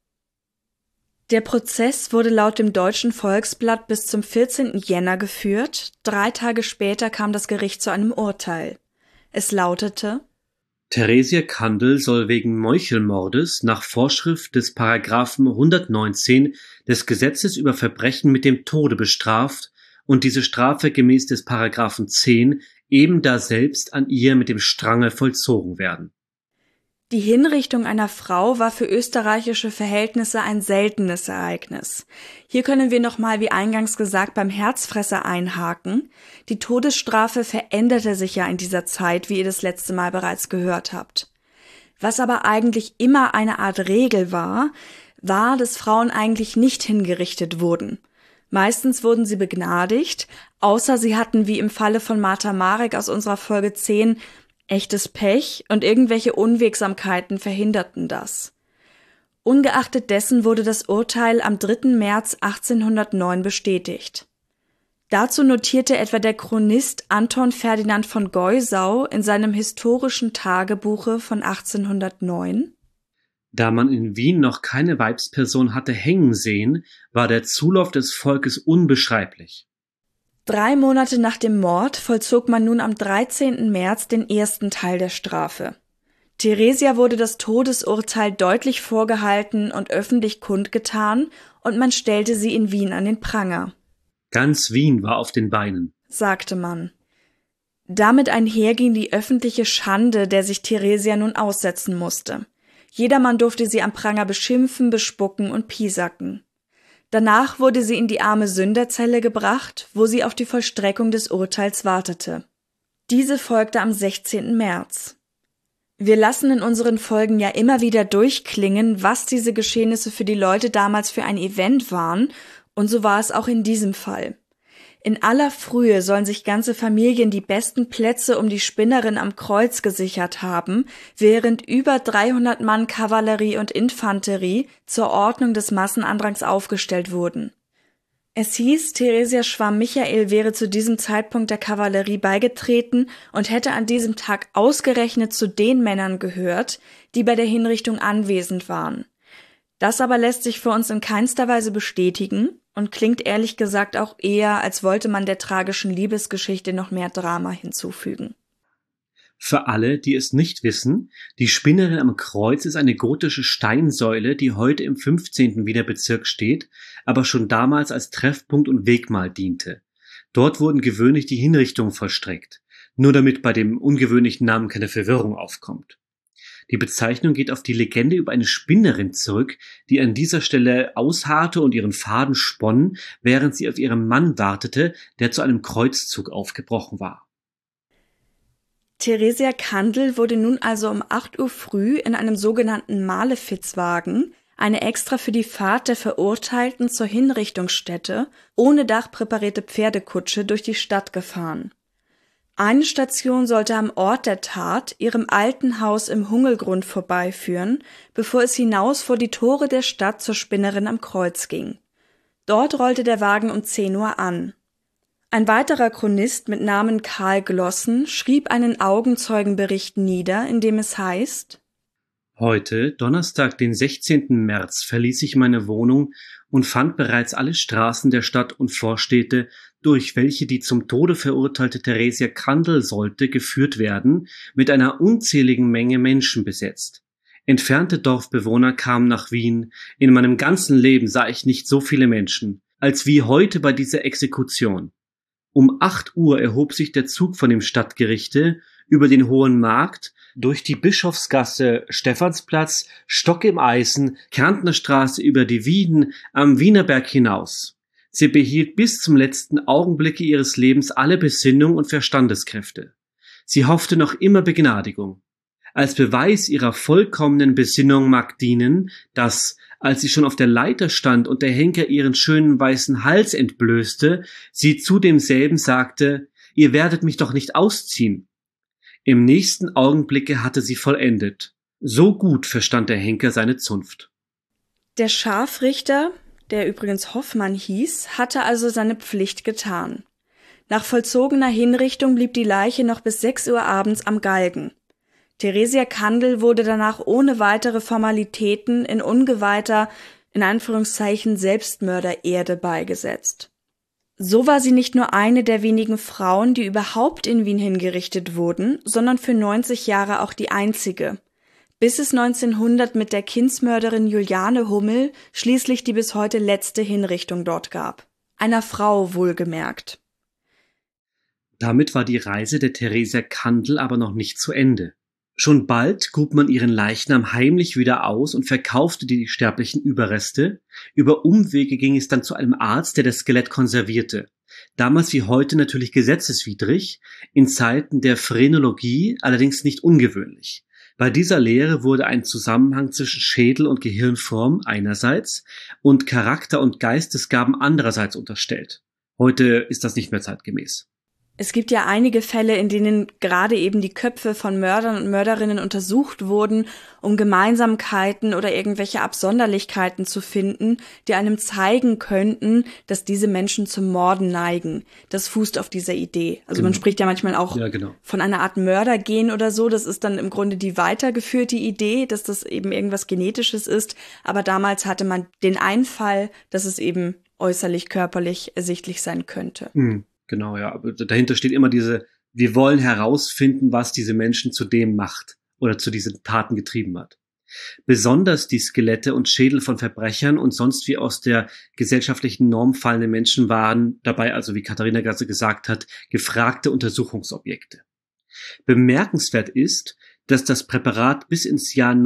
Der Prozess wurde laut dem Deutschen Volksblatt bis zum 14. Jänner geführt. 3 Tage später kam das Gericht zu einem Urteil. Es lautete: Theresia Kandel soll wegen Meuchelmordes nach Vorschrift des Paragraphen 119 des Gesetzes über Verbrechen mit dem Tode bestraft und diese Strafe gemäß des Paragraphen 10 eben daselbst an ihr mit dem Strange vollzogen werden. Die Hinrichtung einer Frau war für österreichische Verhältnisse ein seltenes Ereignis. Hier können wir nochmal, wie eingangs gesagt, beim Herzfresser einhaken. Die Todesstrafe veränderte sich ja in dieser Zeit, wie ihr das letzte Mal bereits gehört habt. Was aber eigentlich immer eine Art Regel war, dass Frauen eigentlich nicht hingerichtet wurden. Meistens wurden sie begnadigt, außer sie hatten, wie im Falle von Martha Marek aus unserer Folge 10, echtes Pech und irgendwelche Unwegsamkeiten verhinderten das. Ungeachtet dessen wurde das Urteil am 3. März 1809 bestätigt. Dazu notierte etwa der Chronist Anton Ferdinand von Geusau in seinem historischen Tagebuche von 1809: Da man in Wien noch keine Weibsperson hatte hängen sehen, war der Zulauf des Volkes unbeschreiblich. 3 Monate nach dem Mord vollzog man nun am 13. März den ersten Teil der Strafe. Theresia wurde das Todesurteil deutlich vorgehalten und öffentlich kundgetan, und man stellte sie in Wien an den Pranger. Ganz Wien war auf den Beinen, sagte man. Damit einher ging die öffentliche Schande, der sich Theresia nun aussetzen musste. Jedermann durfte sie am Pranger beschimpfen, bespucken und piesacken. Danach wurde sie in die arme Sünderzelle gebracht, wo sie auf die Vollstreckung des Urteils wartete. Diese folgte am 16. März. Wir lassen in unseren Folgen ja immer wieder durchklingen, was diese Geschehnisse für die Leute damals für ein Event waren, und so war es auch in diesem Fall. In aller Frühe sollen sich ganze Familien die besten Plätze um die Spinnerin am Kreuz gesichert haben, während über 300 Mann Kavallerie und Infanterie zur Ordnung des Massenandrangs aufgestellt wurden. Es hieß, Theresia Schwamm-Michael wäre zu diesem Zeitpunkt der Kavallerie beigetreten und hätte an diesem Tag ausgerechnet zu den Männern gehört, die bei der Hinrichtung anwesend waren. Das aber lässt sich für uns in keinster Weise bestätigen und klingt ehrlich gesagt auch eher, als wollte man der tragischen Liebesgeschichte noch mehr Drama hinzufügen. Für alle, die es nicht wissen, die Spinnerin am Kreuz ist eine gotische Steinsäule, die heute im 15. Wiener Bezirk steht, aber schon damals als Treffpunkt und Wegmal diente. Dort wurden gewöhnlich die Hinrichtungen vollstreckt, nur damit bei dem ungewöhnlichen Namen keine Verwirrung aufkommt. Die Bezeichnung geht auf die Legende über eine Spinnerin zurück, die an dieser Stelle ausharrte und ihren Faden sponn, während sie auf ihren Mann wartete, der zu einem Kreuzzug aufgebrochen war. Theresia Kandel wurde nun also um 8 Uhr früh in einem sogenannten Malefizwagen, eine extra für die Fahrt der Verurteilten zur Hinrichtungsstätte, ohne Dach präparierte Pferdekutsche, durch die Stadt gefahren. Eine Station sollte am Ort der Tat, ihrem alten Haus im Hungelgrund, vorbeiführen, bevor es hinaus vor die Tore der Stadt zur Spinnerin am Kreuz ging. Dort rollte der Wagen um 10 Uhr an. Ein weiterer Chronist mit Namen Karl Glossen schrieb einen Augenzeugenbericht nieder, in dem es heißt: Heute, Donnerstag, den 16. März, verließ ich meine Wohnung und fand bereits alle Straßen der Stadt und Vorstädte, durch welche die zum Tode verurteilte Theresia Kandel sollte geführt werden, mit einer unzähligen Menge Menschen besetzt. Entfernte Dorfbewohner kamen nach Wien. In meinem ganzen Leben sah ich nicht so viele Menschen, als wie heute bei dieser Exekution. Um 8 Uhr erhob sich der Zug von dem Stadtgerichte über den Hohen Markt, durch die Bischofsgasse, Stephansplatz, Stock im Eisen, Kärntnerstraße über die Wieden, am Wienerberg hinaus. Sie behielt bis zum letzten Augenblicke ihres Lebens alle Besinnung und Verstandeskräfte. Sie hoffte noch immer Begnadigung. Als Beweis ihrer vollkommenen Besinnung mag dienen, dass, als sie schon auf der Leiter stand und der Henker ihren schönen weißen Hals entblößte, sie zu demselben sagte: »Ihr werdet mich doch nicht ausziehen.« Im nächsten Augenblicke hatte sie vollendet. So gut verstand der Henker seine Zunft. Der Scharfrichter, der übrigens Hoffmann hieß, hatte also seine Pflicht getan. Nach vollzogener Hinrichtung blieb die Leiche noch bis 6 Uhr abends am Galgen. Theresia Kandel wurde danach ohne weitere Formalitäten in ungeweihter, in Anführungszeichen, Selbstmördererde beigesetzt. So war sie nicht nur eine der wenigen Frauen, die überhaupt in Wien hingerichtet wurden, sondern für 90 Jahre auch die einzige. Bis es 1900 mit der Kindsmörderin Juliane Hummel schließlich die bis heute letzte Hinrichtung dort gab. Einer Frau wohlgemerkt. Damit war die Reise der Theresia Kandel aber noch nicht zu Ende. Schon bald grub man ihren Leichnam heimlich wieder aus und verkaufte die sterblichen Überreste. Über Umwege ging es dann zu einem Arzt, der das Skelett konservierte. Damals wie heute natürlich gesetzeswidrig, in Zeiten der Phrenologie allerdings nicht ungewöhnlich. Bei dieser Lehre wurde ein Zusammenhang zwischen Schädel- und Gehirnform einerseits und Charakter- und Geistesgaben andererseits unterstellt. Heute ist das nicht mehr zeitgemäß. Es gibt ja einige Fälle, in denen gerade eben die Köpfe von Mördern und Mörderinnen untersucht wurden, um Gemeinsamkeiten oder irgendwelche Absonderlichkeiten zu finden, die einem zeigen könnten, dass diese Menschen zum Morden neigen. Das fußt auf dieser Idee. Also man spricht ja manchmal auch von einer Art Mördergen oder so. Das ist dann im Grunde die weitergeführte Idee, dass das eben irgendwas Genetisches ist. Aber damals hatte man den Einfall, dass es eben äußerlich, körperlich ersichtlich sein könnte. Genau, ja. Aber dahinter steht immer wir wollen herausfinden, was diese Menschen zu dem macht oder zu diesen Taten getrieben hat. Besonders die Skelette und Schädel von Verbrechern und sonst wie aus der gesellschaftlichen Norm fallende Menschen waren dabei, also wie Katharina gerade gesagt hat, gefragte Untersuchungsobjekte. Bemerkenswert ist, dass das Präparat bis ins Jahr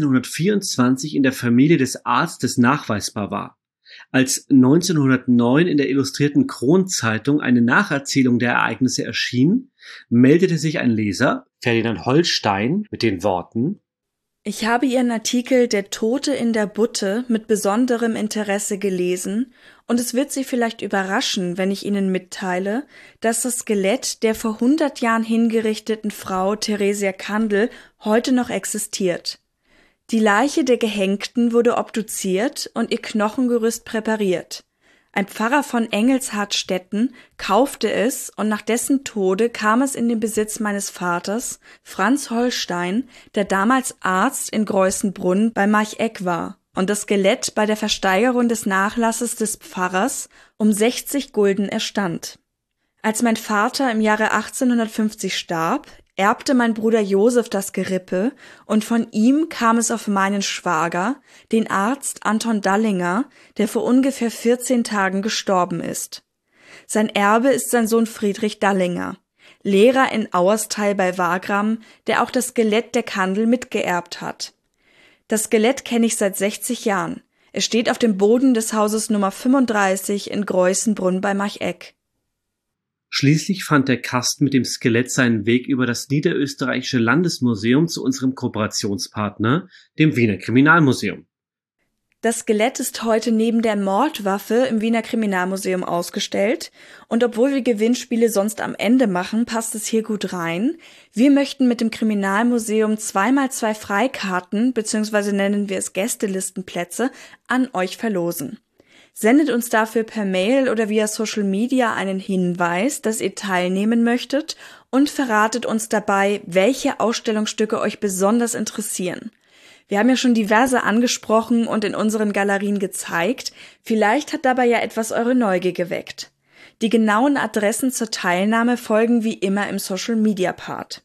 1924 in der Familie des Arztes nachweisbar war. Als 1909 in der Illustrierten Kronzeitung eine Nacherzählung der Ereignisse erschien, meldete sich ein Leser, Ferdinand Holstein, mit den Worten: Ich habe Ihren Artikel »Der Tote in der Butte« mit besonderem Interesse gelesen, und es wird Sie vielleicht überraschen, wenn ich Ihnen mitteile, dass das Skelett der vor 100 Jahren hingerichteten Frau Theresia Kandel heute noch existiert. Die Leiche der Gehängten wurde obduziert und ihr Knochengerüst präpariert. Ein Pfarrer von Engelshardstetten kaufte es und nach dessen Tode kam es in den Besitz meines Vaters, Franz Holstein, der damals Arzt in Greußenbrunn bei Marcheck war und das Skelett bei der Versteigerung des Nachlasses des Pfarrers um 60 Gulden erstand. Als mein Vater im Jahre 1850 starb, erbte mein Bruder Josef das Gerippe und von ihm kam es auf meinen Schwager, den Arzt Anton Dallinger, der vor ungefähr 14 Tagen gestorben ist. Sein Erbe ist sein Sohn Friedrich Dallinger, Lehrer in Auerstal bei Wagram, der auch das Skelett der Kandel mitgeerbt hat. Das Skelett kenne ich seit 60 Jahren. Es steht auf dem Boden des Hauses Nummer 35 in Greußenbrunn bei Marcheck. Schließlich fand der Kasten mit dem Skelett seinen Weg über das Niederösterreichische Landesmuseum zu unserem Kooperationspartner, dem Wiener Kriminalmuseum. Das Skelett ist heute neben der Mordwaffe im Wiener Kriminalmuseum ausgestellt. Und obwohl wir Gewinnspiele sonst am Ende machen, passt es hier gut rein. Wir möchten mit dem Kriminalmuseum 2x2 Freikarten, beziehungsweise nennen wir es Gästelistenplätze, an euch verlosen. Sendet uns dafür per Mail oder via Social Media einen Hinweis, dass ihr teilnehmen möchtet und verratet uns dabei, welche Ausstellungsstücke euch besonders interessieren. Wir haben ja schon diverse angesprochen und in unseren Galerien gezeigt. Vielleicht hat dabei ja etwas eure Neugier geweckt. Die genauen Adressen zur Teilnahme folgen wie immer im Social-Media-Part.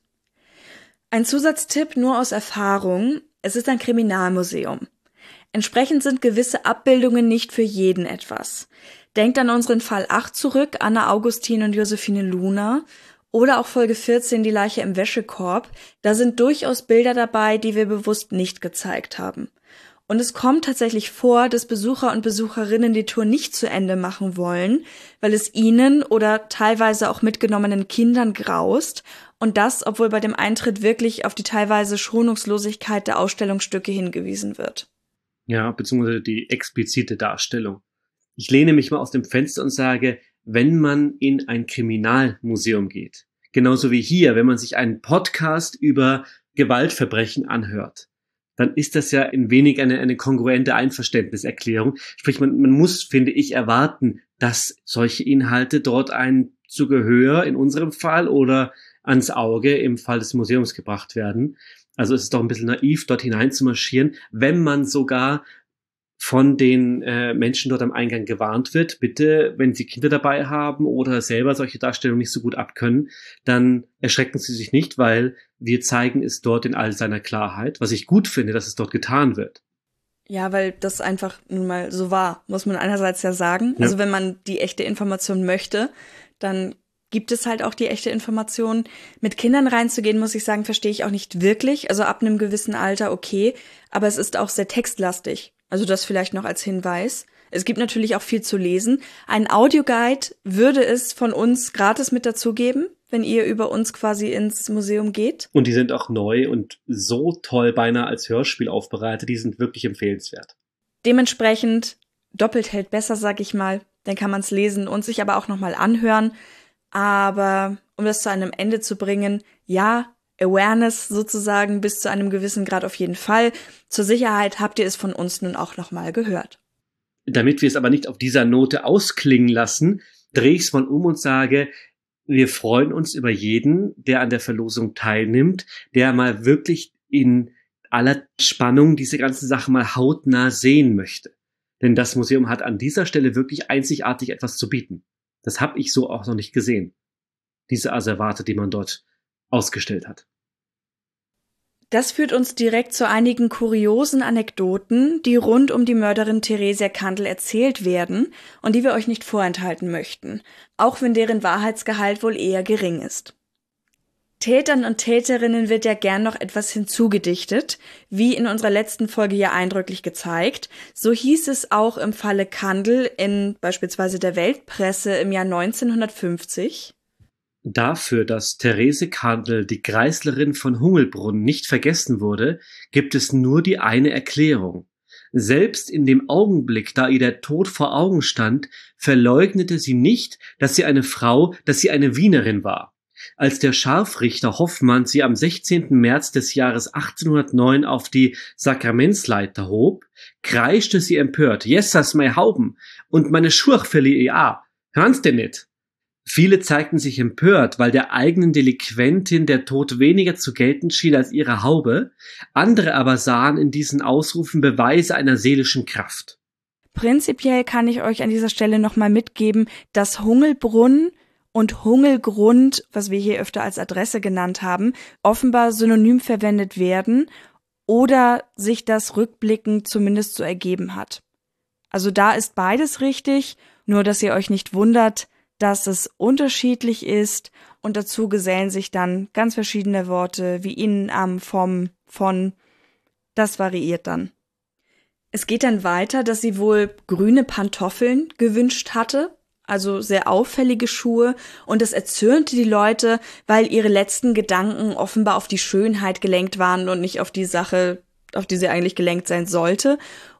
Ein Zusatztipp nur aus Erfahrung: Es ist ein Kriminalmuseum. Entsprechend sind gewisse Abbildungen nicht für jeden etwas. Denkt an unseren Fall 8 zurück, Anna Augustin und Josephine Luna. Oder auch Folge 14, die Leiche im Wäschekorb. Da sind durchaus Bilder dabei, die wir bewusst nicht gezeigt haben. Und es kommt tatsächlich vor, dass Besucher und Besucherinnen die Tour nicht zu Ende machen wollen, weil es ihnen oder teilweise auch mitgenommenen Kindern graust. Und das, obwohl bei dem Eintritt wirklich auf die teilweise Schonungslosigkeit der Ausstellungsstücke hingewiesen wird. Ja, beziehungsweise die explizite Darstellung. Ich lehne mich mal aus dem Fenster und sage, wenn man in ein Kriminalmuseum geht, genauso wie hier, wenn man sich einen Podcast über Gewaltverbrechen anhört, dann ist das ja ein wenig eine kongruente Einverständniserklärung. Sprich, man muss, finde ich, erwarten, dass solche Inhalte dort ein zu Gehör in unserem Fall oder ans Auge im Fall des Museums gebracht werden. Also es ist doch ein bisschen naiv, dort hinein zu marschieren, wenn man sogar von den Menschen dort am Eingang gewarnt wird, bitte, wenn Sie Kinder dabei haben oder selber solche Darstellungen nicht so gut abkönnen, dann erschrecken Sie sich nicht, weil wir zeigen es dort in all seiner Klarheit, was ich gut finde, dass es dort getan wird. Ja, weil das einfach nun mal so war, muss man einerseits ja sagen. Ja. Also wenn man die echte Information möchte, dann gibt es halt auch die echte Information. Mit Kindern reinzugehen, muss ich sagen, verstehe ich auch nicht wirklich. Also ab einem gewissen Alter okay, aber es ist auch sehr textlastig. Also das vielleicht noch als Hinweis. Es gibt natürlich auch viel zu lesen. Ein Audioguide würde es von uns gratis mit dazugeben, wenn ihr über uns quasi ins Museum geht. Und die sind auch neu und so toll beinahe als Hörspiel aufbereitet. Die sind wirklich empfehlenswert. Dementsprechend doppelt hält besser, sag ich mal. Dann kann man es lesen und sich aber auch nochmal anhören. Aber um das zu einem Ende zu bringen, ja, Awareness sozusagen bis zu einem gewissen Grad auf jeden Fall. Zur Sicherheit habt ihr es von uns nun auch nochmal gehört. Damit wir es aber nicht auf dieser Note ausklingen lassen, drehe ich es mal um und sage, wir freuen uns über jeden, der an der Verlosung teilnimmt, der mal wirklich in aller Spannung diese ganze Sache mal hautnah sehen möchte. Denn das Museum hat an dieser Stelle wirklich einzigartig etwas zu bieten. Das habe ich so auch noch nicht gesehen. Diese Asservate, die man dort ausgestellt hat. Das führt uns direkt zu einigen kuriosen Anekdoten, die rund um die Mörderin Theresia Kandel erzählt werden und die wir euch nicht vorenthalten möchten, auch wenn deren Wahrheitsgehalt wohl eher gering ist. Tätern und Täterinnen wird ja gern noch etwas hinzugedichtet, wie in unserer letzten Folge ja eindrücklich gezeigt. So hieß es auch im Falle Kandel in beispielsweise der Weltpresse im Jahr 1950. Dafür, dass Therese Kandel, die Greislerin von Hungelbrunn, nicht vergessen wurde, gibt es nur die eine Erklärung. Selbst in dem Augenblick, da ihr der Tod vor Augen stand, verleugnete sie nicht, dass sie eine Wienerin war. Als der Scharfrichter Hoffmann sie am 16. März des Jahres 1809 auf die Sakramentsleiter hob, kreischte sie empört, »Jessas mei Hauben und meine Schurch verlieh ich a. Hören's denn nicht?« Viele zeigten sich empört, weil der eigenen Delinquentin der Tod weniger zu gelten schien als ihre Haube, andere aber sahen in diesen Ausrufen Beweise einer seelischen Kraft. Prinzipiell kann ich euch an dieser Stelle nochmal mitgeben, dass Hungelbrunn und Hungelgrund, was wir hier öfter als Adresse genannt haben, offenbar synonym verwendet werden oder sich das rückblickend zumindest so ergeben hat. Also da ist beides richtig, nur dass ihr euch nicht wundert, dass es unterschiedlich ist und dazu gesellen sich dann ganz verschiedene Worte wie in, am, vom, von. Das variiert dann. Es geht dann weiter, dass sie wohl grüne Pantoffeln gewünscht hatte, also sehr auffällige Schuhe, und das erzürnte die Leute, weil ihre letzten Gedanken offenbar auf die Schönheit gelenkt waren und nicht auf die Sache, auf die sie eigentlich gelenkt sein sollte.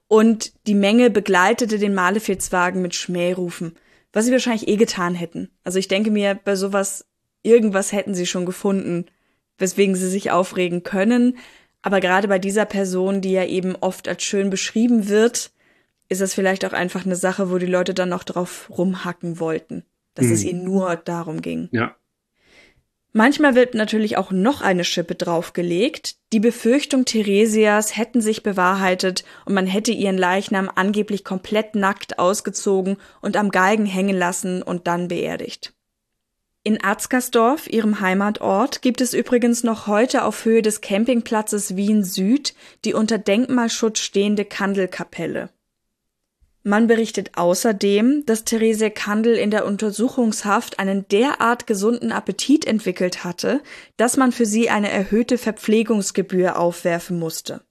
Und die Menge begleitete den Malefizwagen mit Schmährufen, was sie wahrscheinlich getan hätten. Also ich denke mir, bei sowas, irgendwas hätten sie schon gefunden, weswegen sie sich aufregen können. Aber gerade bei dieser Person, die ja eben oft als schön beschrieben wird, ist das vielleicht auch einfach eine Sache, wo die Leute dann noch drauf rumhacken wollten, dass es ihnen nur darum ging. Ja. Manchmal wird natürlich auch noch eine Schippe draufgelegt. Die Befürchtung Theresias hätten sich bewahrheitet und man hätte ihren Leichnam angeblich komplett nackt ausgezogen und am Galgen hängen lassen und dann beerdigt. In Atzgersdorf, ihrem Heimatort, gibt es übrigens noch heute auf Höhe des Campingplatzes Wien Süd die unter Denkmalschutz stehende Kandelkapelle. Man berichtet außerdem, dass Theresia Kandel in der Untersuchungshaft einen derart gesunden Appetit entwickelt hatte, dass man für sie eine erhöhte Verpflegungsgebühr aufwerfen musste.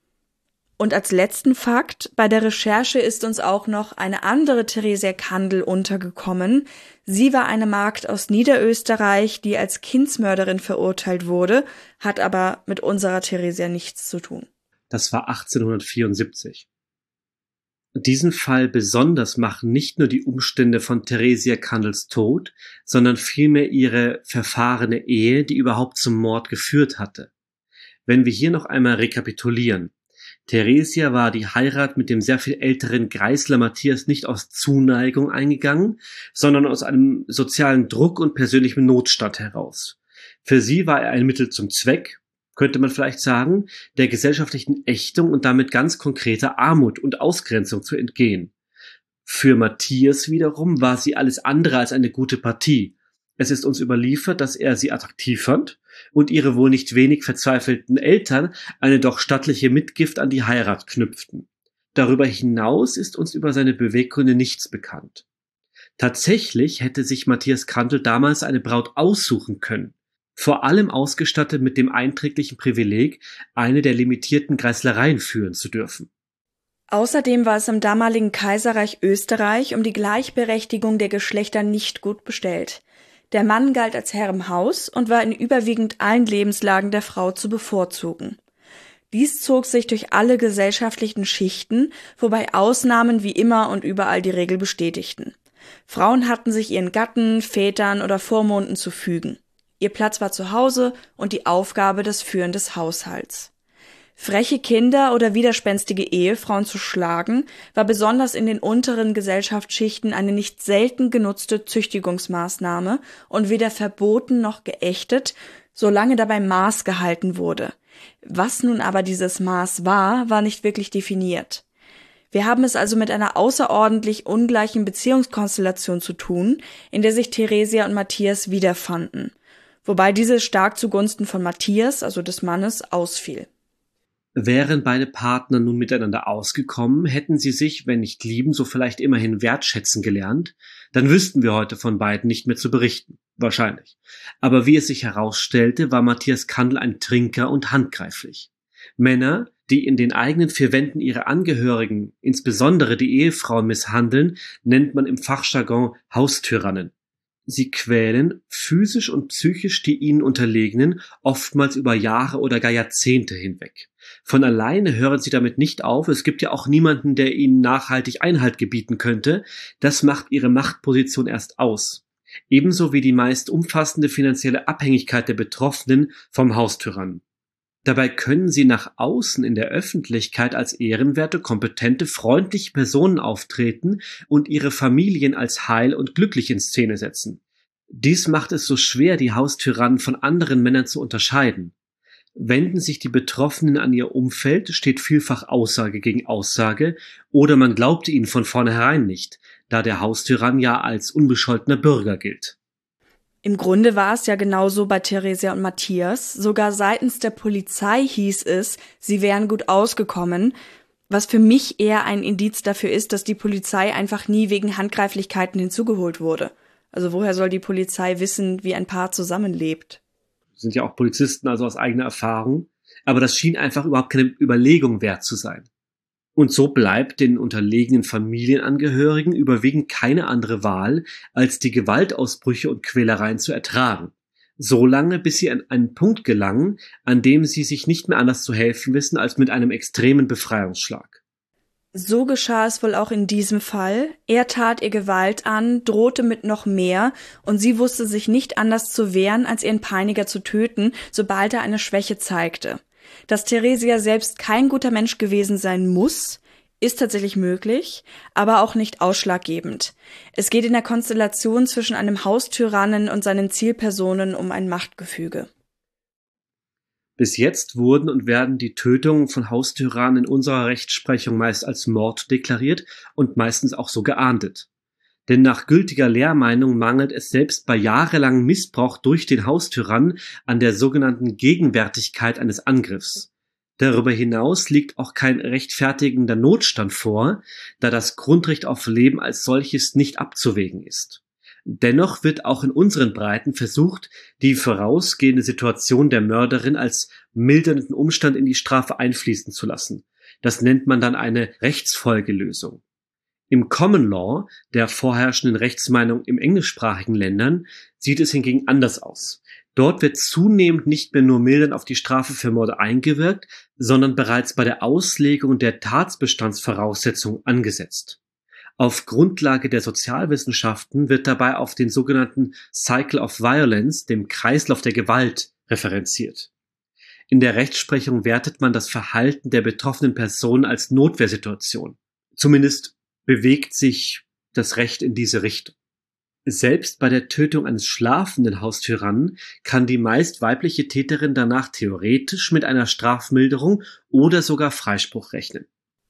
Und als letzten Fakt, bei der Recherche ist uns auch noch eine andere Theresia Kandel untergekommen. Sie war eine Magd aus Niederösterreich, die als Kindsmörderin verurteilt wurde, hat aber mit unserer Theresia nichts zu tun. Das war 1874. Diesen Fall besonders machen nicht nur die Umstände von Theresia Kandels Tod, sondern vielmehr ihre verfahrene Ehe, die überhaupt zum Mord geführt hatte. Wenn wir hier noch einmal rekapitulieren. Theresia war die Heirat mit dem sehr viel älteren Greisler Matthias nicht aus Zuneigung eingegangen, sondern aus einem sozialen Druck und persönlichem Notstand heraus. Für sie war er ein Mittel zum Zweck, könnte man vielleicht sagen, der gesellschaftlichen Ächtung und damit ganz konkreter Armut und Ausgrenzung zu entgehen. Für Matthias wiederum war sie alles andere als eine gute Partie. Es ist uns überliefert, dass er sie attraktiv fand und ihre wohl nicht wenig verzweifelten Eltern eine doch stattliche Mitgift an die Heirat knüpften. Darüber hinaus ist uns über seine Beweggründe nichts bekannt. Tatsächlich hätte sich Matthias Kandel damals eine Braut aussuchen können, vor allem ausgestattet mit dem einträglichen Privileg, eine der limitierten Greislereien führen zu dürfen. Außerdem war es im damaligen Kaiserreich Österreich um die Gleichberechtigung der Geschlechter nicht gut bestellt. Der Mann galt als Herr im Haus und war in überwiegend allen Lebenslagen der Frau zu bevorzugen. Dies zog sich durch alle gesellschaftlichen Schichten, wobei Ausnahmen wie immer und überall die Regel bestätigten. Frauen hatten sich ihren Gatten, Vätern oder Vormunden zu fügen. Ihr Platz war zu Hause und die Aufgabe das Führen des Haushalts. Freche Kinder oder widerspenstige Ehefrauen zu schlagen, war besonders in den unteren Gesellschaftsschichten eine nicht selten genutzte Züchtigungsmaßnahme und weder verboten noch geächtet, solange dabei Maß gehalten wurde. Was nun aber dieses Maß war nicht wirklich definiert. Wir haben es also mit einer außerordentlich ungleichen Beziehungskonstellation zu tun, in der sich Theresia und Matthias wiederfanden. Wobei diese stark zugunsten von Matthias, also des Mannes, ausfiel. Wären beide Partner nun miteinander ausgekommen, hätten sie sich, wenn nicht lieben, so vielleicht immerhin wertschätzen gelernt, dann wüssten wir heute von beiden nicht mehr zu berichten. Wahrscheinlich. Aber wie es sich herausstellte, war Matthias Kandel ein Trinker und handgreiflich. Männer, die in den eigenen vier Wänden ihre Angehörigen, insbesondere die Ehefrauen, misshandeln, nennt man im Fachjargon Haustyrannen. Sie quälen physisch und psychisch die ihnen Unterlegenen, oftmals über Jahre oder gar Jahrzehnte hinweg. Von alleine hören sie damit nicht auf, es gibt ja auch niemanden, der ihnen nachhaltig Einhalt gebieten könnte. Das macht ihre Machtposition erst aus. Ebenso wie die meist umfassende finanzielle Abhängigkeit der Betroffenen vom Haustyrannen. Dabei können sie nach außen in der Öffentlichkeit als ehrenwerte, kompetente, freundliche Personen auftreten und ihre Familien als heil und glücklich in Szene setzen. Dies macht es so schwer, die Haustyrannen von anderen Männern zu unterscheiden. Wenden sich die Betroffenen an ihr Umfeld, steht vielfach Aussage gegen Aussage, oder man glaubte ihnen von vornherein nicht, da der Haustyrann ja als unbescholtener Bürger gilt. Im Grunde war es ja genauso bei Theresia und Matthias. Sogar seitens der Polizei hieß es, sie wären gut ausgekommen, was für mich eher ein Indiz dafür ist, dass die Polizei einfach nie wegen Handgreiflichkeiten hinzugeholt wurde. Also woher soll die Polizei wissen, wie ein Paar zusammenlebt? Sind ja auch Polizisten, also aus eigener Erfahrung. Aber das schien einfach überhaupt keine Überlegung wert zu sein. Und so bleibt den unterlegenen Familienangehörigen überwiegend keine andere Wahl, als die Gewaltausbrüche und Quälereien zu ertragen. Solange, bis sie an einen Punkt gelangen, an dem sie sich nicht mehr anders zu helfen wissen als mit einem extremen Befreiungsschlag. So geschah es wohl auch in diesem Fall. Er tat ihr Gewalt an, drohte mit noch mehr und sie wusste sich nicht anders zu wehren, als ihren Peiniger zu töten, sobald er eine Schwäche zeigte. Dass Theresia selbst kein guter Mensch gewesen sein muss, ist tatsächlich möglich, aber auch nicht ausschlaggebend. Es geht in der Konstellation zwischen einem Haustyrannen und seinen Zielpersonen um ein Machtgefüge. Bis jetzt wurden und werden die Tötungen von Haustyrannen in unserer Rechtsprechung meist als Mord deklariert und meistens auch so geahndet. Denn nach gültiger Lehrmeinung mangelt es selbst bei jahrelangem Missbrauch durch den Haustyrannen an der sogenannten Gegenwärtigkeit eines Angriffs. Darüber hinaus liegt auch kein rechtfertigender Notstand vor, da das Grundrecht auf Leben als solches nicht abzuwägen ist. Dennoch wird auch in unseren Breiten versucht, die vorausgehende Situation der Mörderin als mildernden Umstand in die Strafe einfließen zu lassen. Das nennt man dann eine Rechtsfolgelösung. Im Common Law, der vorherrschenden Rechtsmeinung im englischsprachigen Ländern, sieht es hingegen anders aus. Dort wird zunehmend nicht mehr nur mildernd auf die Strafe für Morde eingewirkt, sondern bereits bei der Auslegung der Tatbestandsvoraussetzungen angesetzt. Auf Grundlage der Sozialwissenschaften wird dabei auf den sogenannten Cycle of Violence, dem Kreislauf der Gewalt, referenziert. In der Rechtsprechung wertet man das Verhalten der betroffenen Person als Notwehrsituation. Zumindest bewegt sich das Recht in diese Richtung. Selbst bei der Tötung eines schlafenden Haustyrannen kann die meist weibliche Täterin danach theoretisch mit einer Strafmilderung oder sogar Freispruch rechnen.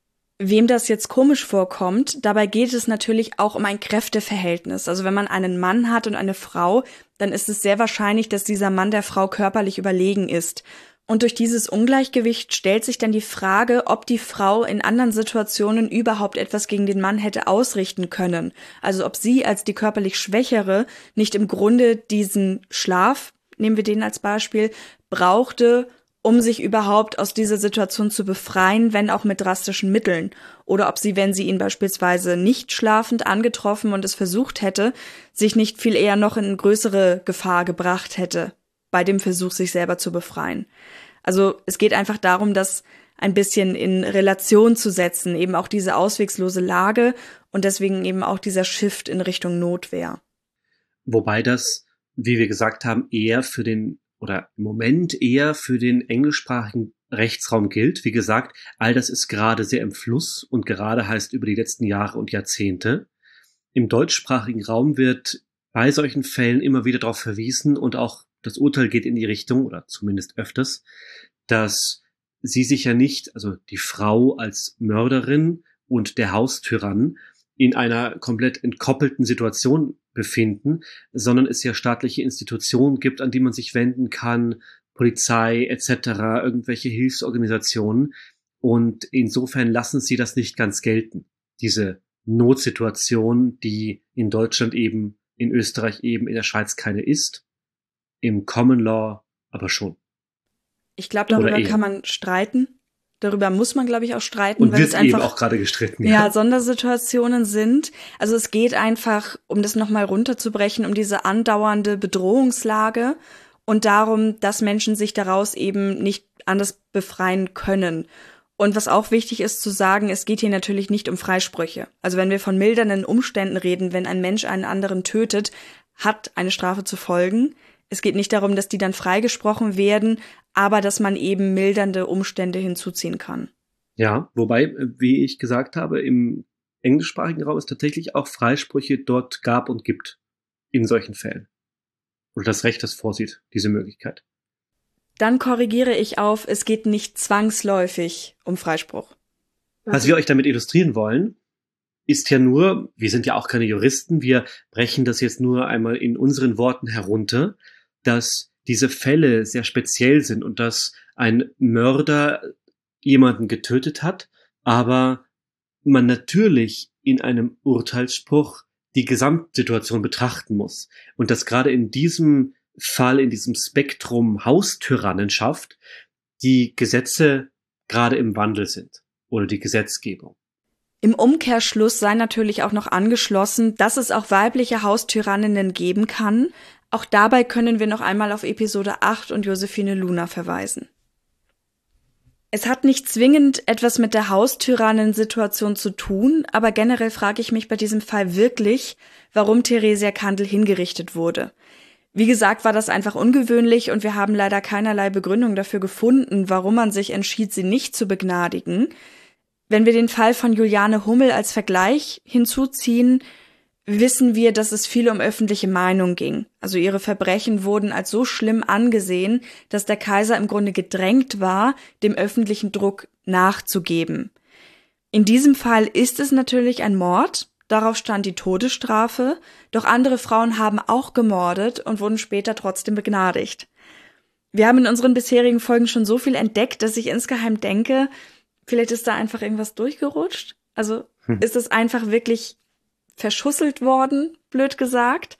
Wem das jetzt komisch vorkommt, dabei geht es natürlich auch um ein Kräfteverhältnis. Also wenn man einen Mann hat und eine Frau, dann ist es sehr wahrscheinlich, dass dieser Mann der Frau körperlich überlegen ist. Und durch dieses Ungleichgewicht stellt sich dann die Frage, ob die Frau in anderen Situationen überhaupt etwas gegen den Mann hätte ausrichten können. Also ob sie als die körperlich Schwächere nicht im Grunde diesen Schlaf, nehmen wir den als Beispiel, brauchte, um sich überhaupt aus dieser Situation zu befreien, wenn auch mit drastischen Mitteln. Oder ob sie, wenn sie ihn beispielsweise nicht schlafend angetroffen und es versucht hätte, sich nicht viel eher noch in größere Gefahr gebracht hätte, bei dem Versuch, sich selber zu befreien. Also es geht einfach darum, das ein bisschen in Relation zu setzen, eben auch diese auswegslose Lage und deswegen eben auch dieser Shift in Richtung Notwehr. Wobei das, wie wir gesagt haben, im Moment eher für den englischsprachigen Rechtsraum gilt. Wie gesagt, all das ist gerade sehr im Fluss und gerade heißt über die letzten Jahre und Jahrzehnte. Im deutschsprachigen Raum wird bei solchen Fällen immer wieder darauf verwiesen und auch das Urteil geht in die Richtung, oder zumindest öfters, dass sie sich ja nicht, also die Frau als Mörderin und der Haustyrann, in einer komplett entkoppelten Situation befinden, sondern es ja staatliche Institutionen gibt, an die man sich wenden kann, Polizei etc., irgendwelche Hilfsorganisationen. Und insofern lassen sie das nicht ganz gelten. Diese Notsituation, die in Deutschland eben, in Österreich eben, in der Schweiz keine ist, im Common Law aber schon. Ich glaube, darüber kann man streiten. Darüber muss man, glaube ich, auch streiten. Und weil wird es einfach, eben auch gerade gestritten. Ja, Sondersituationen sind. Also es geht einfach, um das nochmal runterzubrechen, um diese andauernde Bedrohungslage und darum, dass Menschen sich daraus eben nicht anders befreien können. Und was auch wichtig ist zu sagen, es geht hier natürlich nicht um Freisprüche. Also wenn wir von mildernden Umständen reden, wenn ein Mensch einen anderen tötet, hat eine Strafe zu folgen. Es geht nicht darum, dass die dann freigesprochen werden, aber dass man eben mildernde Umstände hinzuziehen kann. Ja, wobei, wie ich gesagt habe, im englischsprachigen Raum es tatsächlich auch Freisprüche dort gab und gibt in solchen Fällen. Oder das Recht das vorsieht, diese Möglichkeit. Dann korrigiere ich auf, es geht nicht zwangsläufig um Freispruch. Was wir euch damit illustrieren wollen, ist ja nur, wir sind ja auch keine Juristen, wir brechen das jetzt nur einmal in unseren Worten herunter, dass diese Fälle sehr speziell sind und dass ein Mörder jemanden getötet hat, aber man natürlich in einem Urteilsspruch die Gesamtsituation betrachten muss. Und dass gerade in diesem Fall, in diesem Spektrum Haustyrannenschaft, die Gesetze gerade im Wandel sind oder die Gesetzgebung. Im Umkehrschluss sei natürlich auch noch angeschlossen, dass es auch weibliche Haustyranninnen geben kann. Auch dabei können wir noch einmal auf Episode 8 und Josephine Luna verweisen. Es hat nicht zwingend etwas mit der Haustyrannensituation zu tun, aber generell frage ich mich bei diesem Fall wirklich, warum Theresia Kandel hingerichtet wurde. Wie gesagt, war das einfach ungewöhnlich und wir haben leider keinerlei Begründung dafür gefunden, warum man sich entschied, sie nicht zu begnadigen. Wenn wir den Fall von Juliane Hummel als Vergleich hinzuziehen, wissen wir, dass es viel um öffentliche Meinung ging. Also ihre Verbrechen wurden als so schlimm angesehen, dass der Kaiser im Grunde gedrängt war, dem öffentlichen Druck nachzugeben. In diesem Fall ist es natürlich ein Mord, darauf stand die Todesstrafe, doch andere Frauen haben auch gemordet und wurden später trotzdem begnadigt. Wir haben in unseren bisherigen Folgen schon so viel entdeckt, dass ich insgeheim denke, vielleicht ist da einfach irgendwas durchgerutscht. Also ist es einfach wirklich verschusselt worden, blöd gesagt?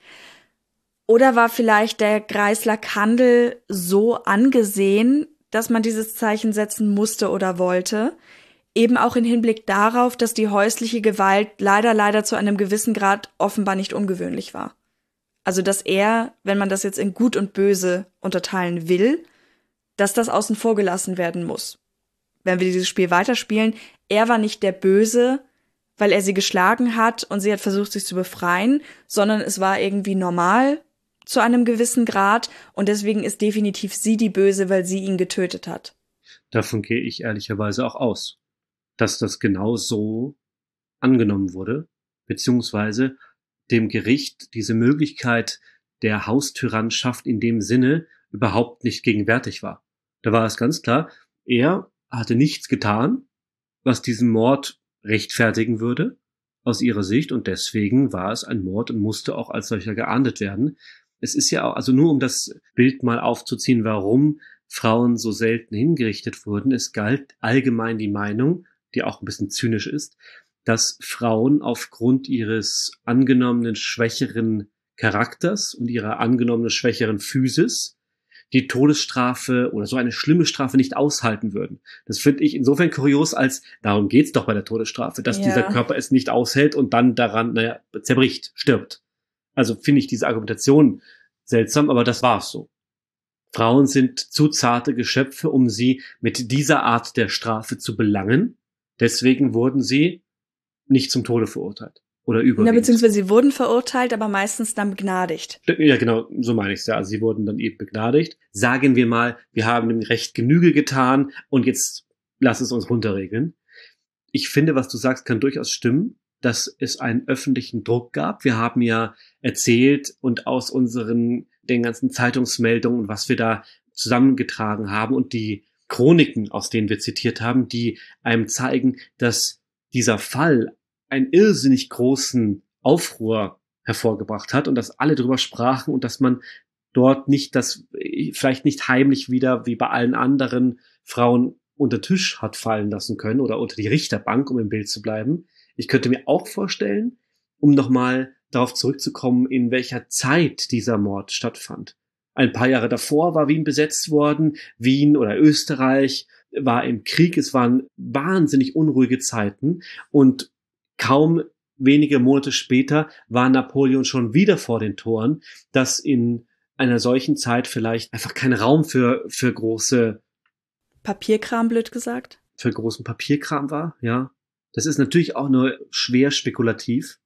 Oder war vielleicht der Greisler Kandel so angesehen, dass man dieses Zeichen setzen musste oder wollte? Eben auch im Hinblick darauf, dass die häusliche Gewalt leider zu einem gewissen Grad offenbar nicht ungewöhnlich war. Also dass er, wenn man das jetzt in Gut und Böse unterteilen will, dass das außen vor gelassen werden muss. Wenn wir dieses Spiel weiterspielen, er war nicht der Böse, weil er sie geschlagen hat und sie hat versucht, sich zu befreien, sondern es war irgendwie normal zu einem gewissen Grad und deswegen ist definitiv sie die Böse, weil sie ihn getötet hat. Davon gehe ich ehrlicherweise auch aus, dass das genau so angenommen wurde, beziehungsweise dem Gericht diese Möglichkeit der Haustyrannschaft in dem Sinne überhaupt nicht gegenwärtig war. Da war es ganz klar, er hatte nichts getan, was diesen Mord rechtfertigen würde, aus ihrer Sicht, und deswegen war es ein Mord und musste auch als solcher geahndet werden. Es ist ja auch, also nur um das Bild mal aufzuziehen, warum Frauen so selten hingerichtet wurden, es galt allgemein die Meinung, die auch ein bisschen zynisch ist, dass Frauen aufgrund ihres angenommenen schwächeren Charakters und ihrer angenommenen schwächeren Physis die Todesstrafe oder so eine schlimme Strafe nicht aushalten würden. Das finde ich insofern kurios, als darum geht's doch bei der Todesstrafe, dass dieser Körper es nicht aushält und dann daran, zerbricht, stirbt. Also finde ich diese Argumentation seltsam, aber das war's so. Frauen sind zu zarte Geschöpfe, um sie mit dieser Art der Strafe zu belangen. Deswegen wurden sie nicht zum Tode verurteilt. Oder überwiegend. Beziehungsweise sie wurden verurteilt, aber meistens dann begnadigt. Ja, genau, so meine ich es ja. Also sie wurden dann eben begnadigt. Sagen wir mal, wir haben dem Recht Genüge getan und jetzt lass es uns runterregeln. Ich finde, was du sagst, kann durchaus stimmen, dass es einen öffentlichen Druck gab. Wir haben ja erzählt und aus den ganzen Zeitungsmeldungen und was wir da zusammengetragen haben und die Chroniken, aus denen wir zitiert haben, die einem zeigen, dass dieser Fall einen irrsinnig großen Aufruhr hervorgebracht hat und dass alle drüber sprachen und dass man dort vielleicht nicht heimlich wieder wie bei allen anderen Frauen unter Tisch hat fallen lassen können oder unter die Richterbank, um im Bild zu bleiben. Ich könnte mir auch vorstellen, um nochmal darauf zurückzukommen, in welcher Zeit dieser Mord stattfand. Ein paar Jahre davor war Wien besetzt worden, Wien oder Österreich war im Krieg, es waren wahnsinnig unruhige Zeiten und kaum wenige Monate später war Napoleon schon wieder vor den Toren, dass in einer solchen Zeit vielleicht einfach kein Raum für große Papierkram, blöd gesagt. Für großen Papierkram war, ja. Das ist natürlich auch nur schwer spekulativ.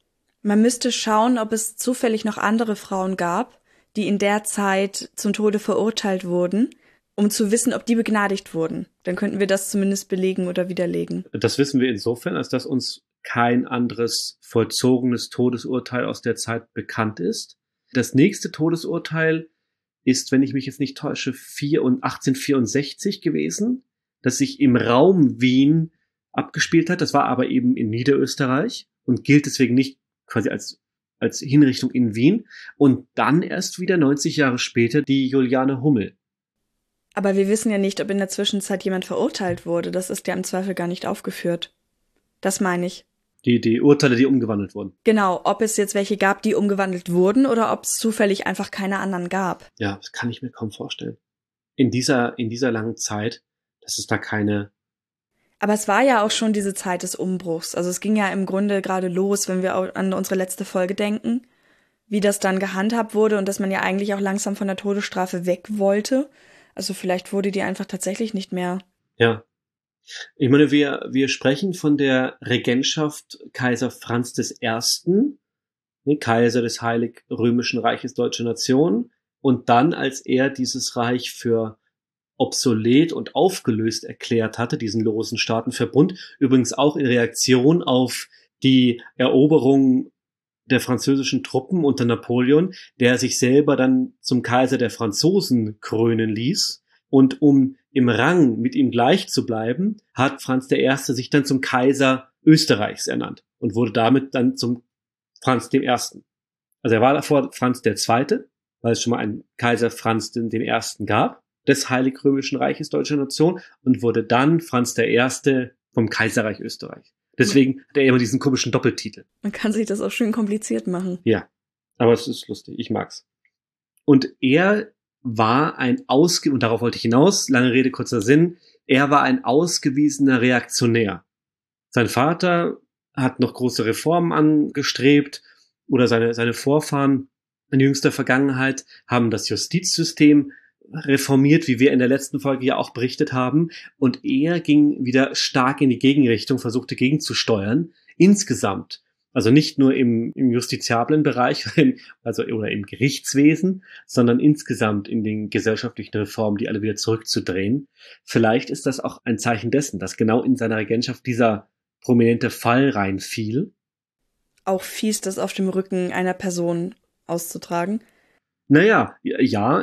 Man müsste schauen, ob es zufällig noch andere Frauen gab, die in der Zeit zum Tode verurteilt wurden, um zu wissen, ob die begnadigt wurden. Dann könnten wir das zumindest belegen oder widerlegen. Das wissen wir insofern, als dass uns kein anderes vollzogenes Todesurteil aus der Zeit bekannt ist. Das nächste Todesurteil ist, wenn ich mich jetzt nicht täusche, 1864 gewesen, das sich im Raum Wien abgespielt hat. Das war aber eben in Niederösterreich und gilt deswegen nicht quasi als Hinrichtung in Wien. Und dann erst wieder 90 Jahre später die Juliane Hummel. Aber wir wissen ja nicht, ob in der Zwischenzeit jemand verurteilt wurde. Das ist ja im Zweifel gar nicht aufgeführt. Das meine ich. Die Urteile, die umgewandelt wurden. Genau, ob es jetzt welche gab, die umgewandelt wurden oder ob es zufällig einfach keine anderen gab. Ja, das kann ich mir kaum vorstellen. In dieser langen Zeit, dass es da keine... Aber es war ja auch schon diese Zeit des Umbruchs. Also es ging ja im Grunde gerade los, wenn wir auch an unsere letzte Folge denken, wie das dann gehandhabt wurde und dass man ja eigentlich auch langsam von der Todesstrafe weg wollte. Also vielleicht wurde die einfach tatsächlich nicht mehr Ja. Ich meine, wir sprechen von der Regentschaft Kaiser Franz I., Kaiser des Heilig Römischen Reiches Deutscher Nation, und dann, als er dieses Reich für obsolet und aufgelöst erklärt hatte, diesen losen Staatenverbund, übrigens auch in Reaktion auf die Eroberung der französischen Truppen unter Napoleon, der sich selber dann zum Kaiser der Franzosen krönen ließ. Und um im Rang mit ihm gleich zu bleiben, hat Franz I. sich dann zum Kaiser Österreichs ernannt und wurde damit dann zum Franz I. Also er war davor Franz II., weil es schon mal einen Kaiser Franz I. gab, des Heilig Römischen Reiches Deutscher Nation, und wurde dann Franz I. vom Kaiserreich Österreich. Deswegen hat er immer diesen komischen Doppeltitel. Man kann sich das auch schön kompliziert machen. Ja, aber es ist lustig, ich mag's. Und er war und darauf wollte ich hinaus, lange Rede, kurzer Sinn, er war ein ausgewiesener Reaktionär. Sein Vater hat noch große Reformen angestrebt, oder seine Vorfahren in jüngster Vergangenheit haben das Justizsystem reformiert, wie wir in der letzten Folge ja auch berichtet haben, und er ging wieder stark in die Gegenrichtung, versuchte gegenzusteuern, insgesamt. Also nicht nur im justiziablen Bereich, oder im Gerichtswesen, sondern insgesamt in den gesellschaftlichen Reformen, die alle wieder zurückzudrehen. Vielleicht ist das auch ein Zeichen dessen, dass genau in seiner Regentschaft dieser prominente Fall reinfiel. Auch fies, das auf dem Rücken einer Person auszutragen. Naja, ja,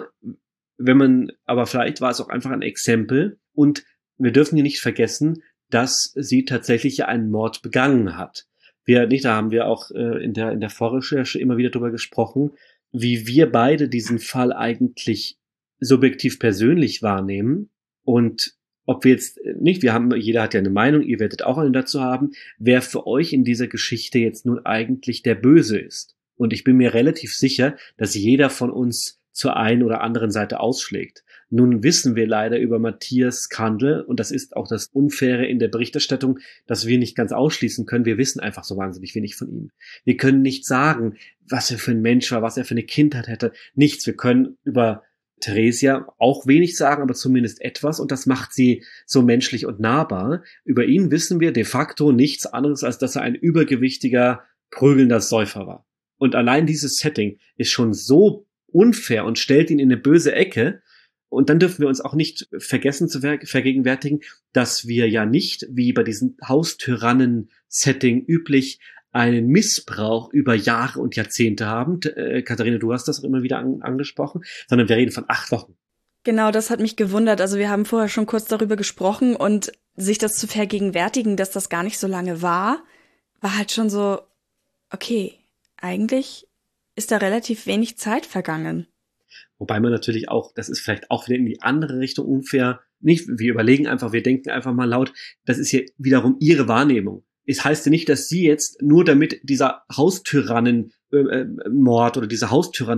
aber vielleicht war es auch einfach ein Exempel, und wir dürfen hier nicht vergessen, dass sie tatsächlich ja einen Mord begangen hat. Da haben wir auch in der Vorrecherche immer wieder drüber gesprochen, wie wir beide diesen Fall eigentlich subjektiv persönlich wahrnehmen, und ob wir jetzt nicht, jeder hat ja eine Meinung, ihr werdet auch eine dazu haben, wer für euch in dieser Geschichte jetzt nun eigentlich der Böse ist. Und ich bin mir relativ sicher, dass jeder von uns zur einen oder anderen Seite ausschlägt. Nun wissen wir leider über Matthias Kandel, und das ist auch das Unfaire in der Berichterstattung, dass wir nicht ganz ausschließen können. Wir wissen einfach so wahnsinnig wenig von ihm. Wir können nicht sagen, was er für ein Mensch war, was er für eine Kindheit hätte. Nichts. Wir können über Theresia auch wenig sagen, aber zumindest etwas, und das macht sie so menschlich und nahbar. Über ihn wissen wir de facto nichts anderes, als dass er ein übergewichtiger, prügelnder Säufer war. Und allein dieses Setting ist schon so unfair und stellt ihn in eine böse Ecke. Und dann dürfen wir uns auch nicht vergessen zu vergegenwärtigen, dass wir ja nicht, wie bei diesem Haustyrannen-Setting üblich, einen Missbrauch über Jahre und Jahrzehnte haben. Katharina, du hast das auch immer wieder angesprochen, sondern wir reden von 8 Wochen. Genau, das hat mich gewundert. Also wir haben vorher schon kurz darüber gesprochen, und sich das zu vergegenwärtigen, dass das gar nicht so lange war halt schon so, okay, eigentlich ist da relativ wenig Zeit vergangen. Wobei man natürlich auch, das ist vielleicht auch wieder in die andere Richtung unfair, nicht, wir denken einfach mal laut, das ist hier wiederum ihre Wahrnehmung. Es heißt ja nicht, dass sie jetzt nur damit dieser Haustyrannen-Mord oder diese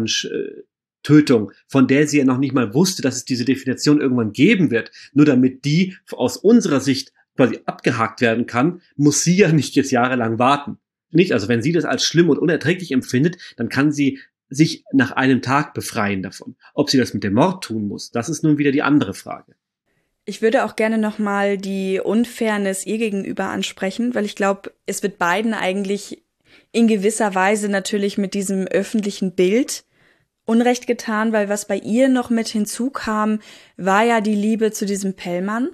Haustyrannen-Tötung, von der sie ja noch nicht mal wusste, dass es diese Definition irgendwann geben wird, nur damit die aus unserer Sicht quasi abgehakt werden kann, muss sie ja nicht jetzt jahrelang warten. Nicht, also wenn sie das als schlimm und unerträglich empfindet, dann kann sie sich nach einem Tag befreien davon. Ob sie das mit dem Mord tun muss, das ist nun wieder die andere Frage. Ich würde auch gerne nochmal die Unfairness ihr gegenüber ansprechen, weil ich glaube, es wird beiden eigentlich in gewisser Weise natürlich mit diesem öffentlichen Bild Unrecht getan, weil was bei ihr noch mit hinzukam, war ja die Liebe zu diesem Pellmann,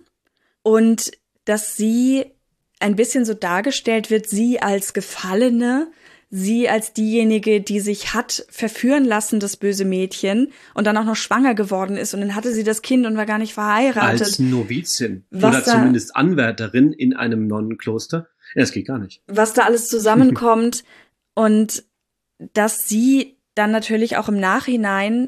und dass sie ein bisschen so dargestellt wird, sie als Gefallene, sie als diejenige, die sich hat verführen lassen, das böse Mädchen, und dann auch noch schwanger geworden ist, und dann hatte sie das Kind und war gar nicht verheiratet. Als Novizin oder zumindest Anwärterin in einem Nonnenkloster. Ja, das geht gar nicht. Was da alles zusammenkommt und dass sie dann natürlich auch im Nachhinein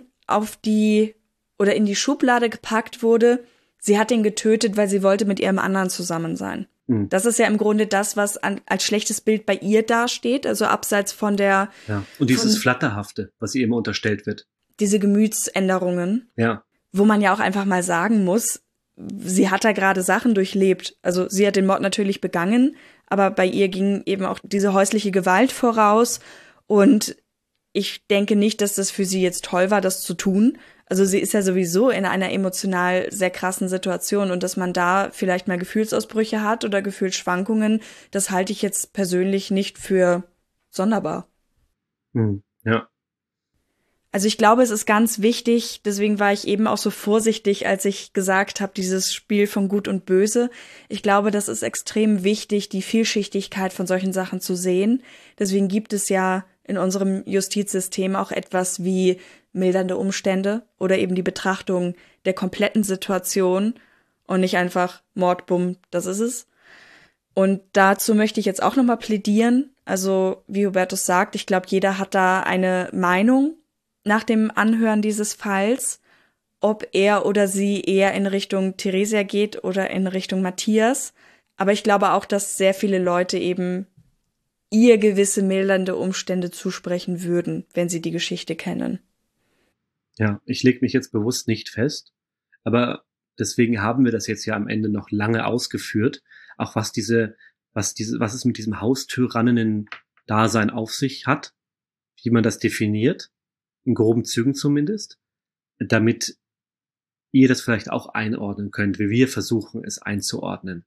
in die Schublade gepackt wurde, sie hat ihn getötet, weil sie wollte mit ihrem anderen zusammen sein. Das ist ja im Grunde das, was als schlechtes Bild bei ihr dasteht, also abseits von der... Ja, und dieses Flatterhafte, was ihr immer unterstellt wird. Diese Gemütsänderungen. Ja. Wo man ja auch einfach mal sagen muss, sie hat da gerade Sachen durchlebt. Also sie hat den Mord natürlich begangen, aber bei ihr ging eben auch diese häusliche Gewalt voraus, und ich denke nicht, dass das für sie jetzt toll war, das zu tun, Also sie ist ja sowieso in einer emotional sehr krassen Situation und dass man da vielleicht mal Gefühlsausbrüche hat oder Gefühlsschwankungen, das halte ich jetzt persönlich nicht für sonderbar. Ja. Also ich glaube, es ist ganz wichtig, deswegen war ich eben auch so vorsichtig, als ich gesagt habe, dieses Spiel von Gut und Böse. Ich glaube, das ist extrem wichtig, die Vielschichtigkeit von solchen Sachen zu sehen. Deswegen gibt es ja in unserem Justizsystem auch etwas wie mildernde Umstände oder eben die Betrachtung der kompletten Situation und nicht einfach Mord, bumm, das ist es. Und dazu möchte ich jetzt auch nochmal plädieren. Also wie Hubertus sagt, ich glaube, jeder hat da eine Meinung nach dem Anhören dieses Falls, ob er oder sie eher in Richtung Theresia geht oder in Richtung Matthias. Aber ich glaube auch, dass sehr viele Leute eben ihr gewisse mildernde Umstände zusprechen würden, wenn sie die Geschichte kennen. Ja, ich lege mich jetzt bewusst nicht fest, aber deswegen haben wir das jetzt ja am Ende noch lange ausgeführt, auch was es mit diesem Haustyranninnen-Dasein auf sich hat, wie man das definiert, in groben Zügen zumindest, damit ihr das vielleicht auch einordnen könnt, wie wir versuchen, es einzuordnen.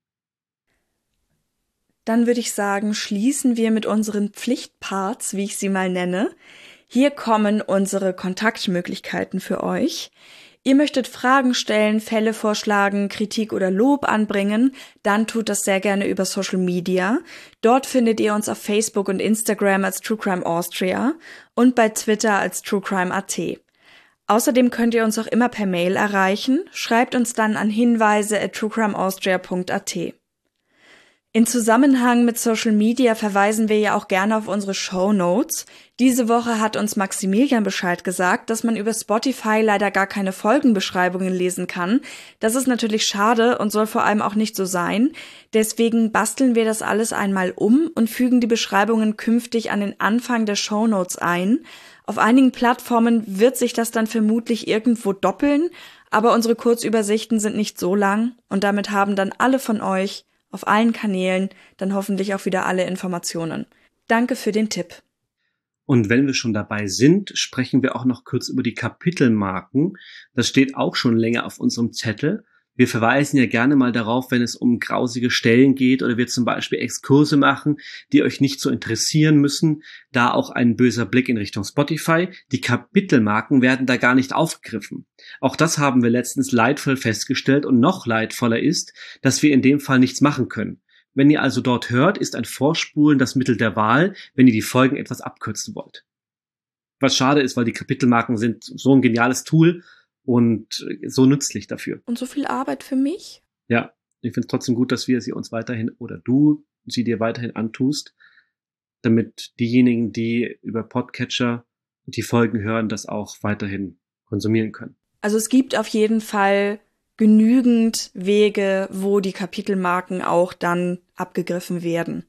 Dann würde ich sagen, schließen wir mit unseren Pflichtparts, wie ich sie mal nenne. Hier kommen unsere Kontaktmöglichkeiten für euch. Ihr möchtet Fragen stellen, Fälle vorschlagen, Kritik oder Lob anbringen, dann tut das sehr gerne über Social Media. Dort findet ihr uns auf Facebook und Instagram als True Crime Austria und bei Twitter als TrueCrime.at. Außerdem könnt ihr uns auch immer per Mail erreichen. Schreibt uns dann an hinweise@truecrimeaustria.at. In Zusammenhang mit Social Media verweisen wir ja auch gerne auf unsere Shownotes. Diese Woche hat uns Maximilian Bescheid gesagt, dass man über Spotify leider gar keine Folgenbeschreibungen lesen kann. Das ist natürlich schade und soll vor allem auch nicht so sein. Deswegen basteln wir das alles einmal um und fügen die Beschreibungen künftig an den Anfang der Shownotes ein. Auf einigen Plattformen wird sich das dann vermutlich irgendwo doppeln, aber unsere Kurzübersichten sind nicht so lang und damit haben dann alle von euch auf allen Kanälen dann hoffentlich auch wieder alle Informationen. Danke für den Tipp. Und wenn wir schon dabei sind, sprechen wir auch noch kurz über die Kapitelmarken. Das steht auch schon länger auf unserem Zettel. Wir verweisen ja gerne mal darauf, wenn es um grausige Stellen geht oder wir zum Beispiel Exkurse machen, die euch nicht so interessieren müssen. Da auch ein böser Blick in Richtung Spotify. Die Kapitelmarken werden da gar nicht aufgegriffen. Auch das haben wir letztens leidvoll festgestellt und noch leidvoller ist, dass wir in dem Fall nichts machen können. Wenn ihr also dort hört, ist ein Vorspulen das Mittel der Wahl, wenn ihr die Folgen etwas abkürzen wollt. Was schade ist, weil die Kapitelmarken sind so ein geniales Tool und so nützlich dafür. Und so viel Arbeit für mich? Ja, ich finde es trotzdem gut, dass wir sie uns weiterhin oder du sie dir weiterhin antust, damit diejenigen, die über Podcatcher die Folgen hören, das auch weiterhin konsumieren können. Also es gibt auf jeden Fall genügend Wege, wo die Kapitelmarken auch dann abgegriffen werden.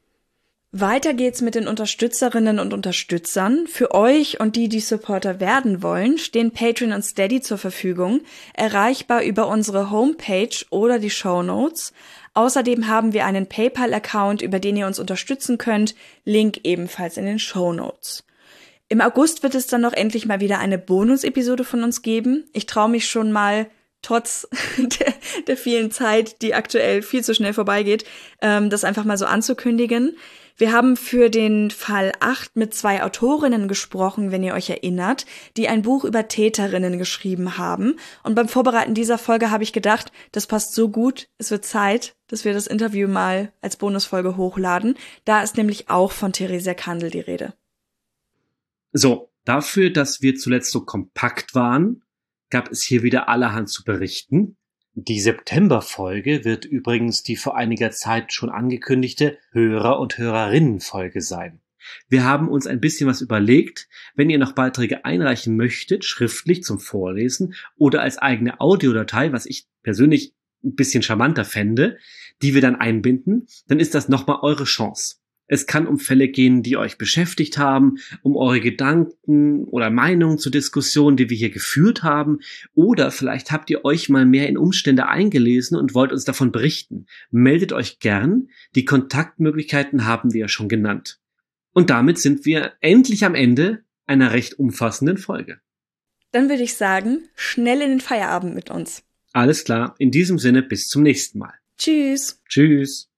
Weiter geht's mit den Unterstützerinnen und Unterstützern. Für euch und die Supporter werden wollen, stehen Patreon und Steady zur Verfügung, erreichbar über unsere Homepage oder die Shownotes. Außerdem haben wir einen PayPal-Account, über den ihr uns unterstützen könnt, Link ebenfalls in den Shownotes. Im August wird es dann noch endlich mal wieder eine Bonus-Episode von uns geben. Ich traue mich schon mal, trotz der vielen Zeit, die aktuell viel zu schnell vorbeigeht, das einfach mal so anzukündigen. Wir haben für den Fall 8 mit 2 Autorinnen gesprochen, wenn ihr euch erinnert, die ein Buch über Täterinnen geschrieben haben. Und beim Vorbereiten dieser Folge habe ich gedacht, das passt so gut, es wird Zeit, dass wir das Interview mal als Bonusfolge hochladen. Da ist nämlich auch von Theresia Kandel die Rede. So, dafür, dass wir zuletzt so kompakt waren, gab es hier wieder allerhand zu berichten. Die September-Folge wird übrigens die vor einiger Zeit schon angekündigte Hörer- und Hörerinnen-Folge sein. Wir haben uns ein bisschen was überlegt. Wenn ihr noch Beiträge einreichen möchtet, schriftlich zum Vorlesen oder als eigene Audiodatei, was ich persönlich ein bisschen charmanter fände, die wir dann einbinden, dann ist das nochmal eure Chance. Es kann um Fälle gehen, die euch beschäftigt haben, um eure Gedanken oder Meinungen zur Diskussion, die wir hier geführt haben, oder vielleicht habt ihr euch mal mehr in Umstände eingelesen und wollt uns davon berichten. Meldet euch gern, die Kontaktmöglichkeiten haben wir ja schon genannt. Und damit sind wir endlich am Ende einer recht umfassenden Folge. Dann würde ich sagen, schnell in den Feierabend mit uns. Alles klar, in diesem Sinne bis zum nächsten Mal. Tschüss. Tschüss.